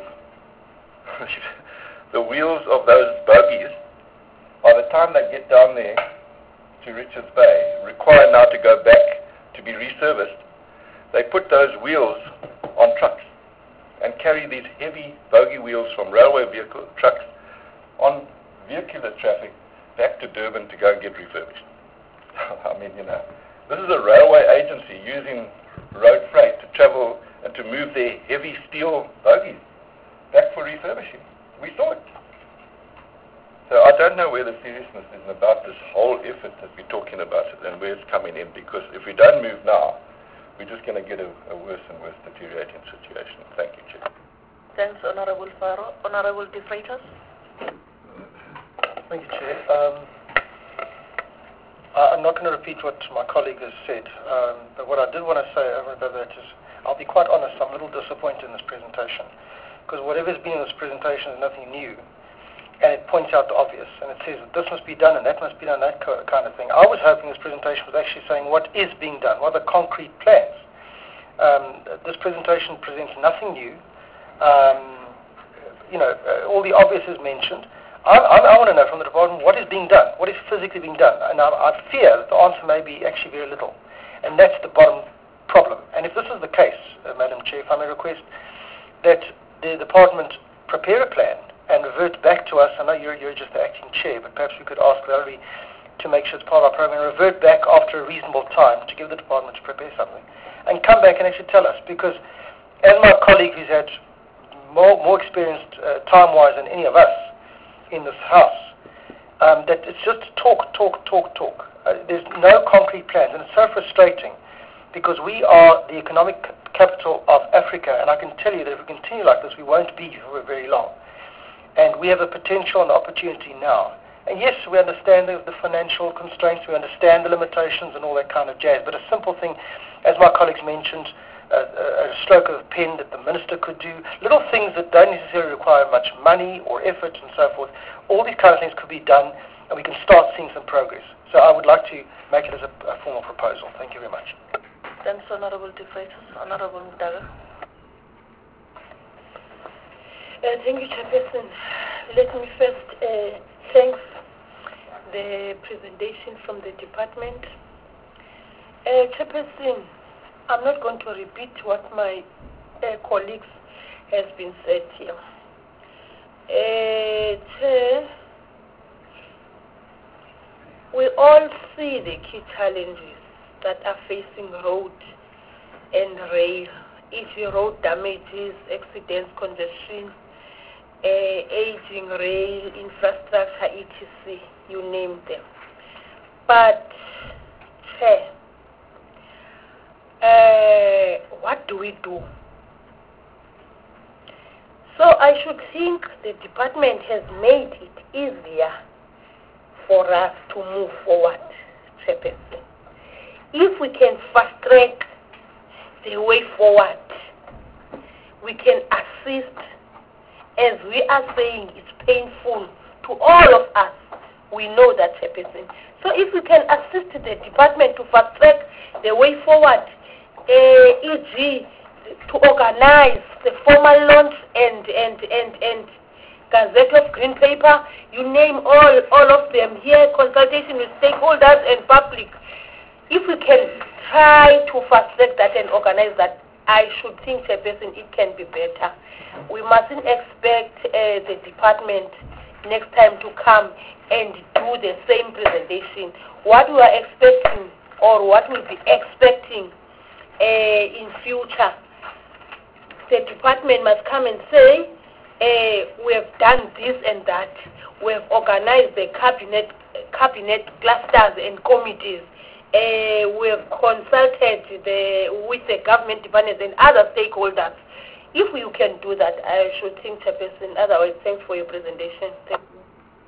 the wheels of those bogies, by the time they get down there to Richards Bay, require now to go back to be reserviced. They put those wheels on trucks and carry these heavy bogie wheels from railway vehicle trucks on vehicular traffic back to Durban to go and get refurbished. I mean, you know, this is a railway agency using road freight to travel and to move their heavy steel bogies back for refurbishing. We saw it. So I don't know where the seriousness is about this whole effort that we're talking about and where it's coming in, because if we don't move now, we're just going to get a, a worse and worse deteriorating situation. Thank you, Chair. Thanks, Honourable Faro. Honourable De Freitas. Thank you, Chair. Um, I'm not going to repeat what my colleague has said, um, but what I did want to say over that is, I'll be quite honest, I'm a little disappointed in this presentation, because whatever's been in this presentation is nothing new, and it points out the obvious, and it says that this must be done and that must be done, that kind of thing. I was hoping this presentation was actually saying what is being done, what are the concrete plans. Um, this presentation presents nothing new. Um, you know, uh, all the obvious is mentioned. I, I, I want to know from the department what is being done, what is physically being done, and I, I fear that the answer may be actually very little, and that's the bottom problem. And if this is the case, uh, Madam Chair, if I may request that the department prepare a plan and revert back to us. I know you're, you're just the acting chair, but perhaps we could ask Valerie to make sure it's part of our program, revert back after a reasonable time to give the department to prepare something, and come back and actually tell us, because as my colleague who's had more, more experienced uh, time-wise than any of us in this house, um, that it's just talk, talk, talk, talk. Uh, there's no concrete plans, and it's so frustrating, because we are the economic capital of Africa, and I can tell you that if we continue like this, we won't be for very long. And we have the potential and the opportunity now. And yes, we understand the, the financial constraints, we understand the limitations and all that kind of jazz, but a simple thing, as my colleagues mentioned, a, a stroke of a pen that the minister could do, little things that don't necessarily require much money or effort and so forth, all these kind of things could be done, and we can start seeing some progress. So I would like to make it as a, a formal proposal. Thank you very much. Thanks, Honourable De Freitas. Honourable Mdaga. Uh, thank you, Chairperson. Let me first uh, thank the presentation from the department. Uh, Chairperson, I'm not going to repeat what my uh, colleagues has been said here. Uh, Chair, we all see the key challenges that are facing road and rail, e g road damages, accidents, congestion, uh, aging rail, infrastructure, et cetera, you name them. But, Chair, uh, what do we do So I should think the department has made it easier for us to move forward, Chairperson. If we can fast track the way forward, we can assist, as we are saying, it's painful to all of us. We know that, Chairperson. So if we can assist the department to fast track the way forward, uh, for example, to organize the formal launch and and and and Gazette of Green Paper, you name all all of them here, consultation with stakeholders and public. If we can try to fast track that and organize that, I should think, Chairperson, it can be better. We mustn't expect uh, the department next time to come and do the same presentation. What we are expecting, or what we'll be expecting uh, in future, the department must come and say, uh, we have done this and that. We have organized the cabinet, cabinet clusters and committees. Uh, we have consulted the, with the government departments and other stakeholders. If you can do that, I should think, Chairperson. Otherwise, thanks for your presentation. Thank you.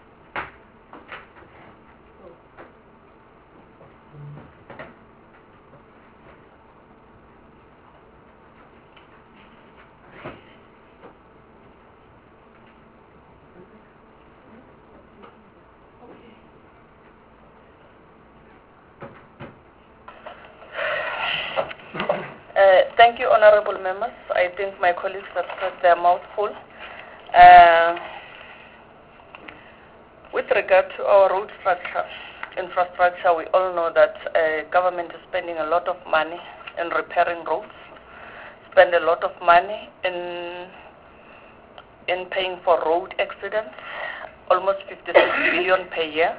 Uh, thank you, honorable members. I think my colleagues have said their mouth full. Uh, with regard to our road structure, infrastructure, we all know that uh, government is spending a lot of money in repairing roads, spend a lot of money in in paying for road accidents, almost fifty-six billion per year.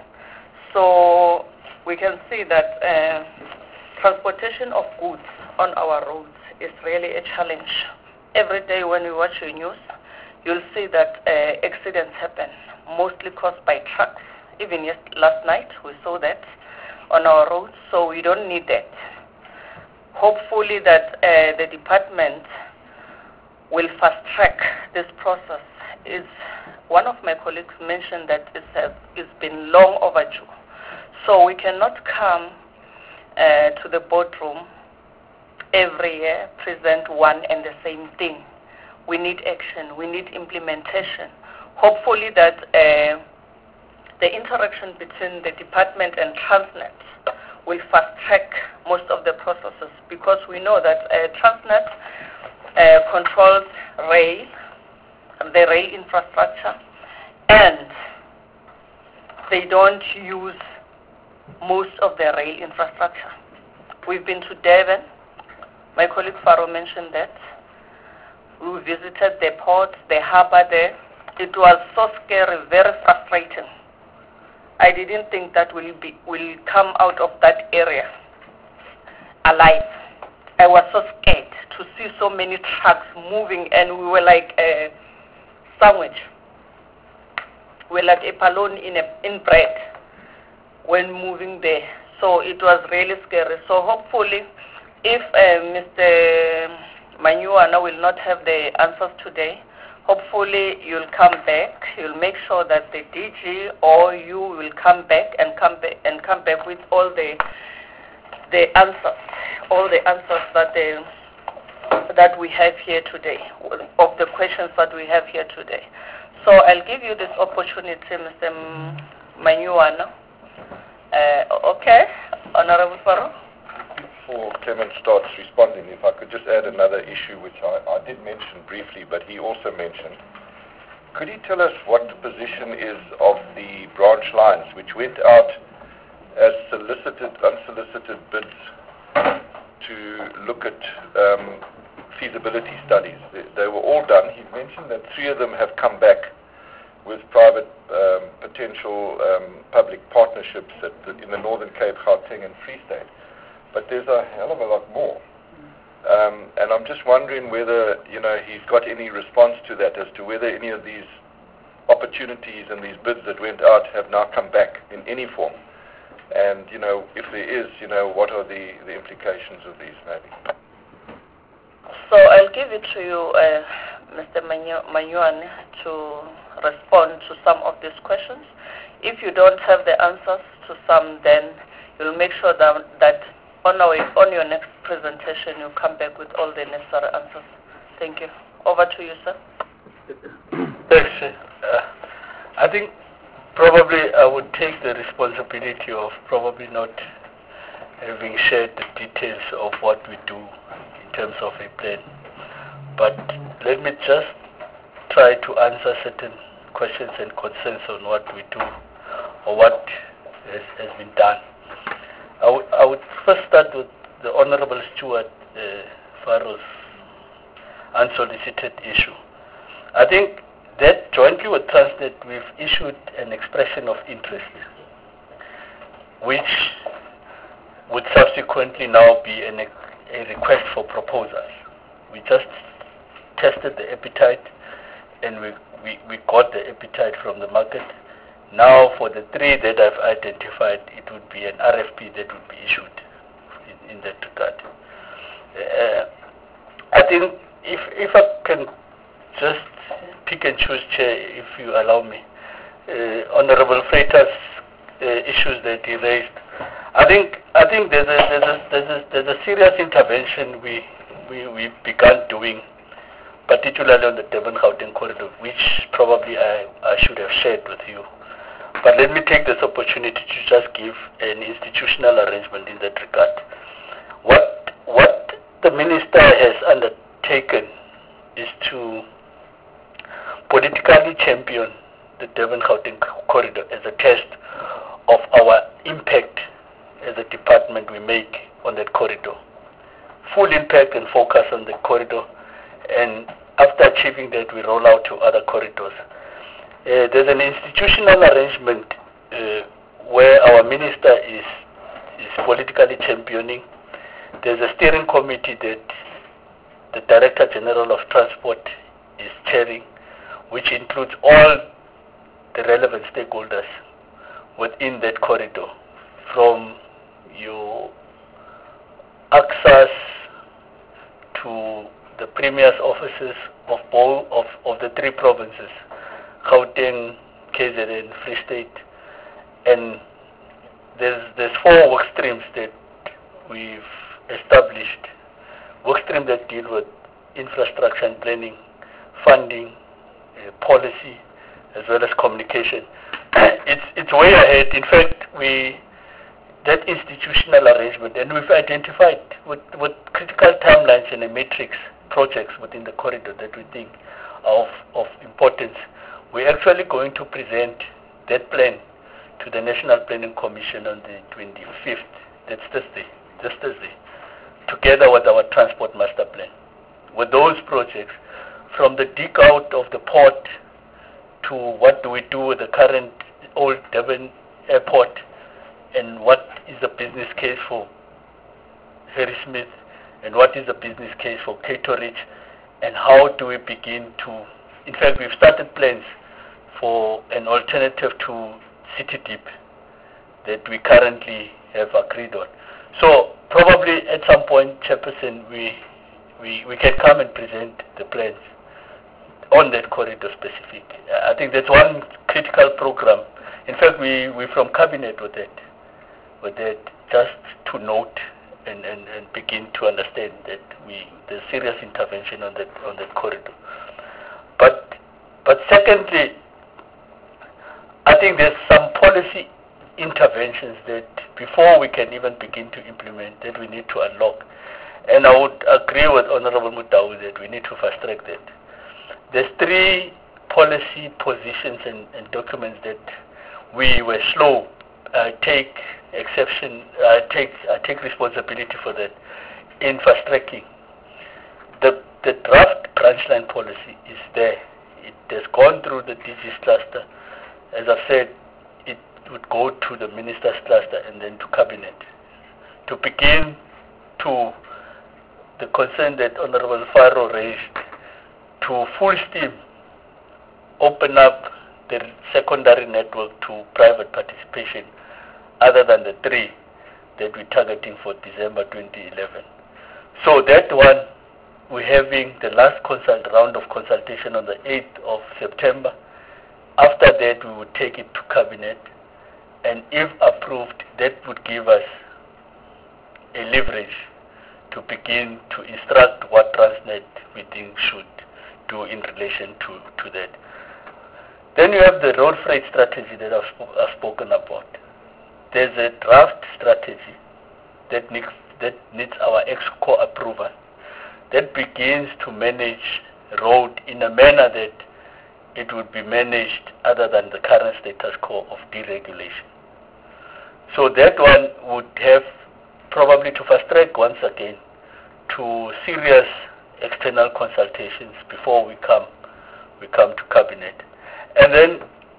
So we can see that uh, transportation of goods on our roads is really a challenge. Every day when we watch the news, you'll see that uh, accidents happen, mostly caused by trucks. Even yes, last night we saw that on our roads, so we don't need that. Hopefully that uh, the department will fast track this process. Is one of my colleagues mentioned that it's, uh, it's been long overdue. So we cannot come uh, to the boardroom every year, present one and the same thing. We need action, we need implementation. Hopefully that uh, the interaction between the department and Transnet will fast track most of the processes, because we know that uh, Transnet uh, controls rail, the rail infrastructure, and they don't use most of the rail infrastructure. We've been to Durban. My colleague Faro mentioned that. We visited the port, the harbor there. It was so scary, very frustrating. I didn't think that we'll be will come out of that area alive. I was so scared to see so many trucks moving, and we were like a sandwich. We were like a balloon in a in bread when moving there. So it was really scary. So hopefully, if uh, Mister Manyuana will not have the answers today, hopefully you'll come back. You'll make sure that the D G or you will come back and come back and come back with all the the answers, all the answers that the that we have here today, of the questions that we have here today. So I'll give you this opportunity, Mister Manyuana. Uh, okay, Honorable Faro. Before Clement starts responding, if I could just add another issue which I, I did mention briefly, but he also mentioned. Could he tell us what the position is of the branch lines which went out as solicited, unsolicited bids to look at um, feasibility studies? They, they were all done. He mentioned that three of them have come back with private um, potential um, public partnerships at the, in the Northern Cape, Gauteng and Free State. But there's a hell of a lot more. Um, and I'm just wondering whether, you know, he's got any response to that, as to whether any of these opportunities and these bids that went out have now come back in any form. And, you know, if there is, you know, what are the, the implications of these maybe? So I'll give it to you, uh, Mister Manyuane, to respond to some of these questions. If you don't have the answers to some, then you'll make sure that, that on, our, on your next presentation you come back with all the necessary answers. Thank you. Over to you, sir. Thanks. Uh, I think probably I would take the responsibility of probably not having shared the details of what we do in terms of a plan. But let me just try to answer certain questions and concerns on what we do or what has, has been done. I, w I would first start with the Honorable Stuart uh, Farrow's unsolicited issue. I think that jointly with Transnet, we've issued an expression of interest, which would subsequently now be an, a request for proposals. We just tested the appetite, and we, we, we got the appetite from the market. Now for the three that I've identified, it would be an R F P that would be issued in, in that regard. Uh, I think if, if I can just pick and choose, Chair, if you allow me, uh, Honorable Freitas' uh, issues that he raised, I think I think there's a there's a there's a, there's a serious intervention we we we began doing, particularly on the Durban-Gauteng corridor, which probably I I should have shared with you. But let me take this opportunity to just give an institutional arrangement in that regard. What what the minister has undertaken is to politically champion the Durban-Gauteng corridor as a test of our impact as a department we make on that corridor. Full impact and focus on the corridor, and after achieving that, we roll out to other corridors. Uh, there's an institutional arrangement uh, where our minister is, is politically championing. There's a steering committee that the Director General of Transport is chairing, which includes all the relevant stakeholders within that corridor, from your access to the premier's offices of all of, of the three provinces, Gauteng, K Z N, Free State, and there's there's four work streams that we've established. Work streams that deal with infrastructure and planning, funding, uh, policy, as well as communication. it's it's way ahead. In fact, we that institutional arrangement, and we've identified with, with critical timelines and a matrix projects within the corridor that we think are of, of importance. We're actually going to present that plan to the National Planning Commission on the twenty-fifth, that's Thursday, this Thursday, together with our transport master plan. With those projects, from the dig out of the port to what do we do with the current old Durban airport, and what is the business case for Harry Smith, and what is the business case for Cato Ridge, and how do we begin to, in fact, we've started plans for an alternative to City Deep that we currently have agreed on. So probably at some point, Chairperson, we, we, we can come and present the plans on that corridor specific. I think that's one critical program. In fact, we, we from Cabinet with that, with that just to note and, and, and begin to understand that we there's serious intervention on that on that corridor. But but secondly, I think there's some policy interventions that before we can even begin to implement that we need to unlock. And I would agree with Honorable Mutau that we need to fast track that. There's three policy positions and, and documents that we were slow. I take exception, I take, I take responsibility for that in fast tracking. The, the draft branch line policy is there. It has gone through the D G's cluster. As I said, it would go to the minister's cluster and then to cabinet to begin to the concern that Honorable Farrow raised, to full steam open up the secondary network to private participation other than the three that we're targeting for December twenty eleven. So that one we're having the last consult round of consultation on the eighth of September. After that, we would take it to Cabinet, and if approved, that would give us a leverage to begin to instruct what Transnet we think should do in relation to, to that. Then you have the road freight strategy that I've, sp I've spoken about. There's a draft strategy that needs, that needs our EXCO approval that begins to manage road in a manner that it would be managed other than the current status quo of deregulation. So that one would have probably to fast track once again to serious external consultations before we come we come to Cabinet. And then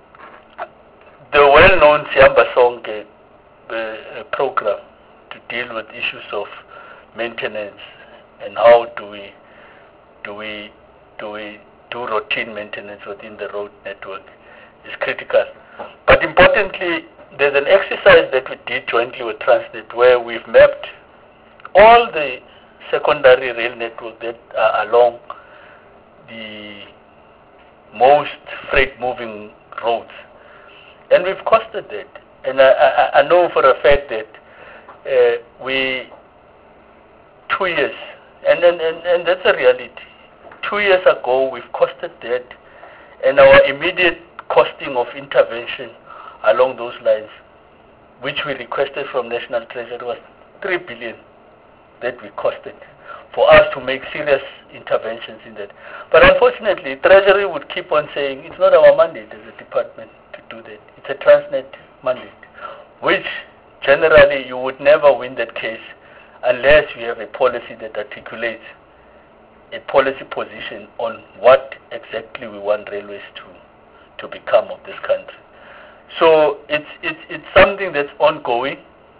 the well-known Siamba Sonke uh, program to deal with issues of maintenance and how do we do we do we do routine maintenance within the road network is critical. But importantly, there's an exercise that we did jointly with Transnet where we've mapped all the secondary rail network that are along the most freight moving roads. And we've costed that. And I, I, I know for a fact that uh, we, two years, and, and, and, and that's a reality. Two years ago, we've costed that, and our immediate costing of intervention along those lines, which we requested from National Treasury, was three billion that we costed for us to make serious interventions in that. But unfortunately, Treasury would keep on saying it's not our mandate as a department to do that. It's a Transnet mandate, which generally you would never win that case unless you have a policy that articulates a policy position on what exactly we want railways to to become of this country. So it's it's it's something that's ongoing,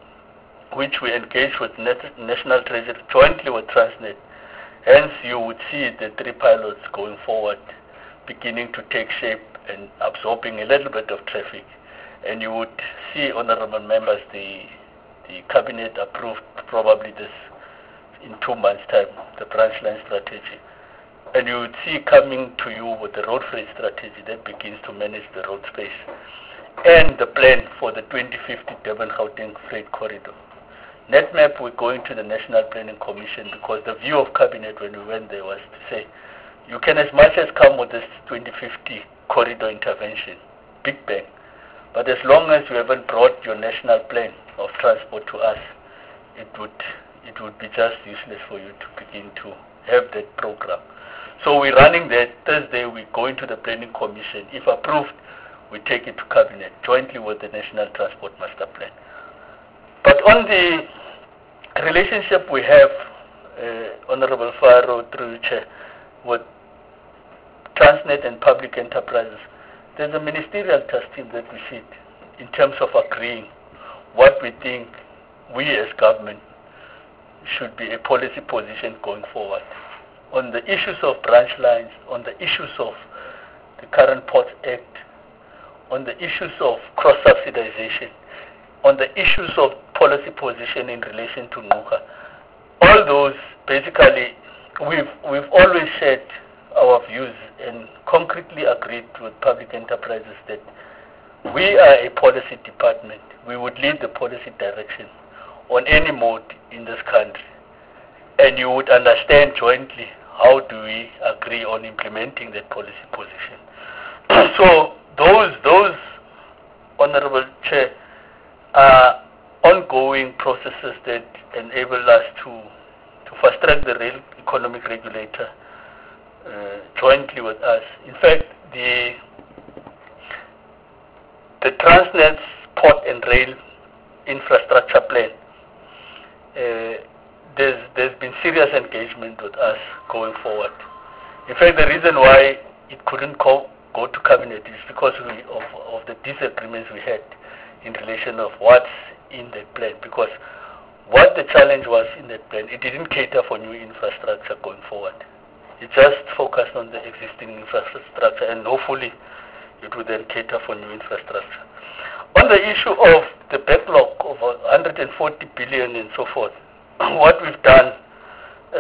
which we engage with National Treasury jointly with Transnet. Hence, you would see the three pilots going forward, beginning to take shape and absorbing a little bit of traffic. And you would see, honorable members, the the Cabinet approved probably this in two months' time, the branch line strategy. And you would see coming to you with the road freight strategy that begins to manage the road space. And the plan for the twenty fifty Durban-Gauteng freight corridor. NetMap, we're going to the National Planning Commission because the view of Cabinet when we went there was to say, you can as much as come with this twenty fifty corridor intervention, big bang, but as long as you haven't brought your national plan of transport to us, it would it would be just useless for you to begin to have that program. So we're running that. Thursday we're going to the Planning Commission. If approved, we take it to Cabinet jointly with the National Transport Master Plan. But on the relationship we have, uh, Honorable Faro, through the Chair, with Transnet and public enterprises, there's a ministerial task team that we sit in terms of agreeing what we think we as government should be a policy position going forward on the issues of branch lines, on the issues of the current Ports Act, on the issues of cross-subsidization, on the issues of policy position in relation to NUCA. All those, basically, we've, we've always shared our views and concretely agreed with public enterprises that we are a policy department. We would lead the policy direction on any mode in this country. And you would understand jointly how do we agree on implementing that policy position. So those, those, Honorable Chair, are ongoing processes that enable us to, to fast-track the rail economic regulator uh, jointly with us. In fact, the, the Transnet's port and rail infrastructure plan, uh, there's, there's been serious engagement with us going forward. In fact, the reason why it couldn't go, go to Cabinet is because we, of, of the disagreements we had in relation of what's in that plan. Because what the challenge was in that plan, it didn't cater for new infrastructure going forward. It just focused on the existing infrastructure, and hopefully it would then cater for new infrastructure. On the issue of the backlog of one hundred forty billion and so forth, what we've done uh,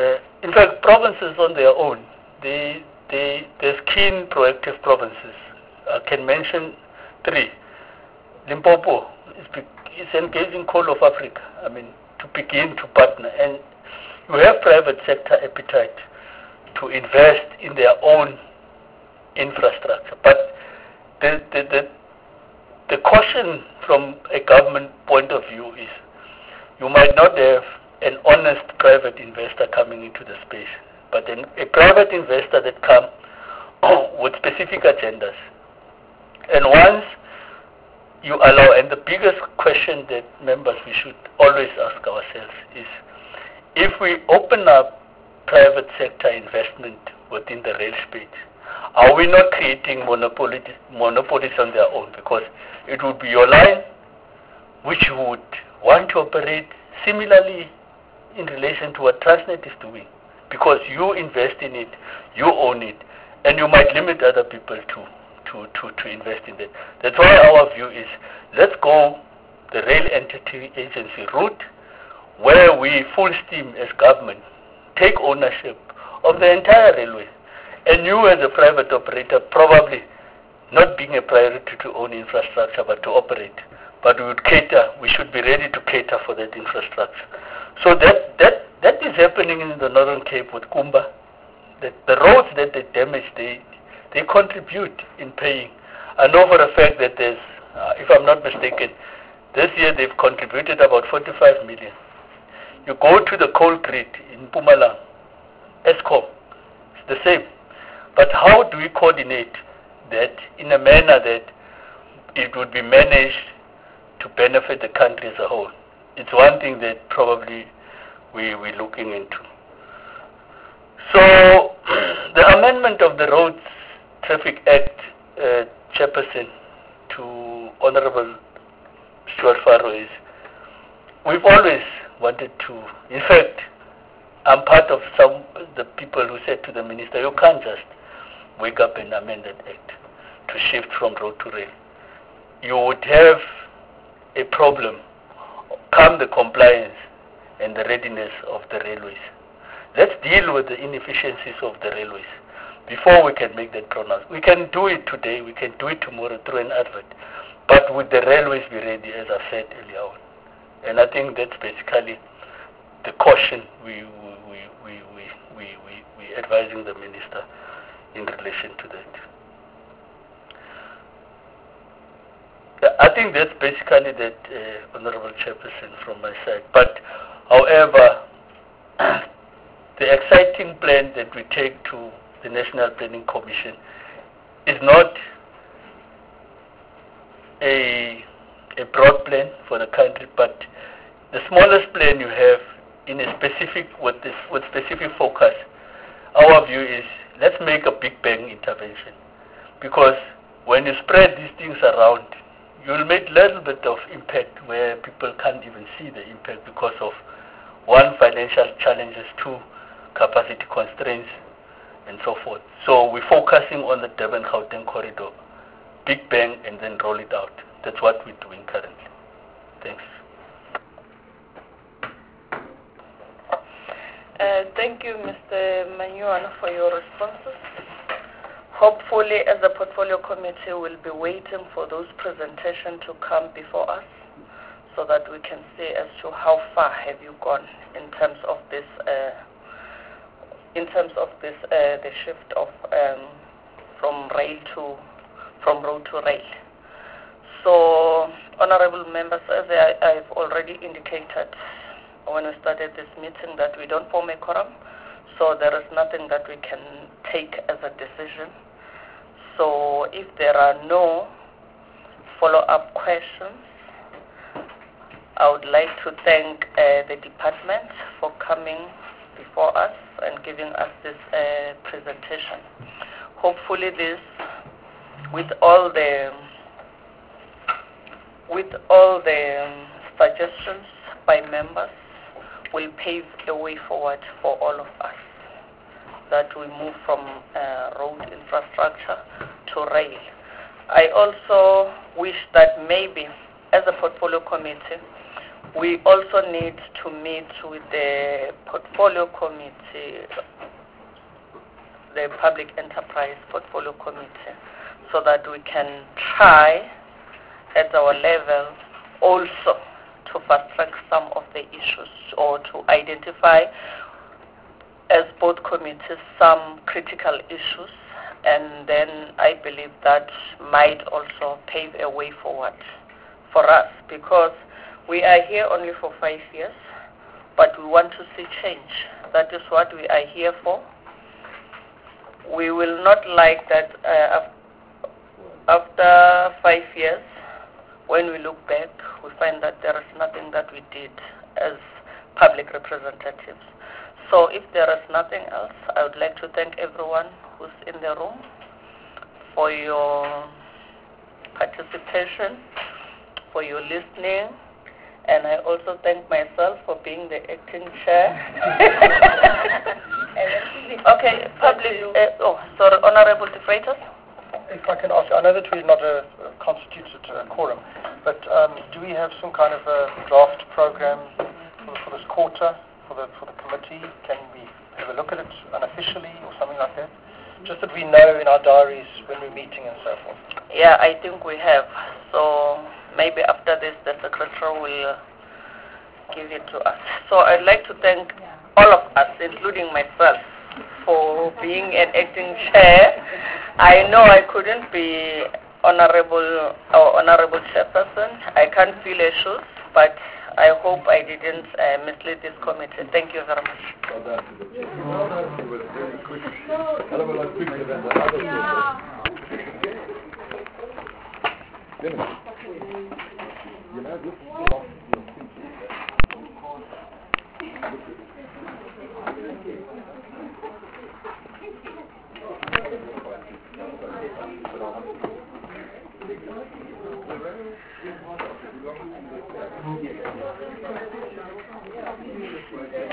in fact, provinces on their own, they, they, there's keen proactive provinces. I can mention three. Limpopo is, is engaging Coal of Africa, I mean, to begin to partner. And you have private sector appetite to invest in their own infrastructure. But the, the, the, the caution from a government point of view is you might not have an honest private investor coming into the space, but an, a private investor that comes with specific agendas. And once you allow, and the biggest question that members we should always ask ourselves is, if we open up private sector investment within the rail space, are we not creating monopoly, monopolies on their own? Because it would be your line which you would want to operate similarly in relation to what Transnet is doing. Because you invest in it, you own it, and you might limit other people to, to, to, to invest in it. That's why our view is, let's go the rail entity agency route, where we full steam as government take ownership of the entire railway. And you as a private operator, probably not being a priority to own infrastructure but to operate. But we would cater, we should be ready to cater for that infrastructure. So that, that, that is happening in the Northern Cape with Kumba. The, the roads that they damage, they, they contribute in paying. I know for a fact that there's, uh, if I'm not mistaken, this year they've contributed about forty-five million. You go to the coal grid in Mpumalanga, Eskom, it's the same. But how do we coordinate that in a manner that it would be managed to benefit the country as a whole? It's one thing that probably we, we're looking into. So the amendment of the Roads Traffic Act, uh, Chairperson, to Honorable Stuart Faro, is we've always wanted to, in fact, I'm part of some the people who said to the minister, you can't just wake up and amend that act to shift from road to rail. You would have a problem come the compliance and the readiness of the railways. Let's deal with the inefficiencies of the railways before we can make that pronouncement. We can do it today, we can do it tomorrow through an advert, but would the railways be ready, as I said earlier on? And I think that's basically the caution we we we we we we, we advising the minister in relation to that. I think that's basically that, uh, Honorable Chairperson, from my side. But, however, the exciting plan that we take to the National Planning Commission is not a a broad plan for the country, but the smallest plan you have in a specific with this with specific focus. Our view is, let's make a big bang intervention, because when you spread these things around, you'll make little bit of impact where people can't even see the impact because of one, financial challenges, two, capacity constraints, and so forth. So we're focusing on the Durban-Gauteng corridor, big bang, and then roll it out. That's what we're doing currently. Thanks. Uh, thank you, Mister Manyuan, for your responses. Hopefully, as a portfolio committee, we'll be waiting for those presentations to come before us so that we can see as to how far have you gone in terms of this, uh, in terms of this, uh, the shift of um, from rail to, from road to rail. So, honorable members, as I, I've already indicated when we started this meeting, that we don't form a quorum, so there is nothing that we can take as a decision. So if there are no follow-up questions, I would like to thank uh, the department for coming before us and giving us this uh, presentation. Hopefully this, with all the with all the um, suggestions by members, will pave a way forward for all of us, that we move from uh, road infrastructure to rail. I also wish that maybe, as a portfolio committee, we also need to meet with the portfolio committee, the Public Enterprise Portfolio Committee, so that we can try at our level also to fast-track some of the issues or to identify as both committees some critical issues, and then I believe that might also pave a way forward for us, because we are here only for five years, but we want to see change. That is what we are here for. We will not like that uh, after five years, when we look back, we find that there is nothing that we did as public representatives. So if there is nothing else, I would like to thank everyone who's in the room for your participation, for your listening, and I also thank myself for being the acting chair. Okay, public, uh, oh, sorry, Honorable Defrators. If I can ask, I know that we're not a, a constituted uh, quorum, but um, do we have some kind of a draft program for, for this quarter, for the for the committee? Can we have a look at it unofficially or something like that? Just that we know in our diaries when we're meeting and so forth. Yeah, I think we have. So maybe after this, the secretary will uh, give it to us. So I'd like to thank all of us, including myself, for being an acting chair. I know I couldn't be honorable or honorable chairperson. I can't feel issues, but I hope I didn't uh, mislead this committee. Thank you very much. Thank you.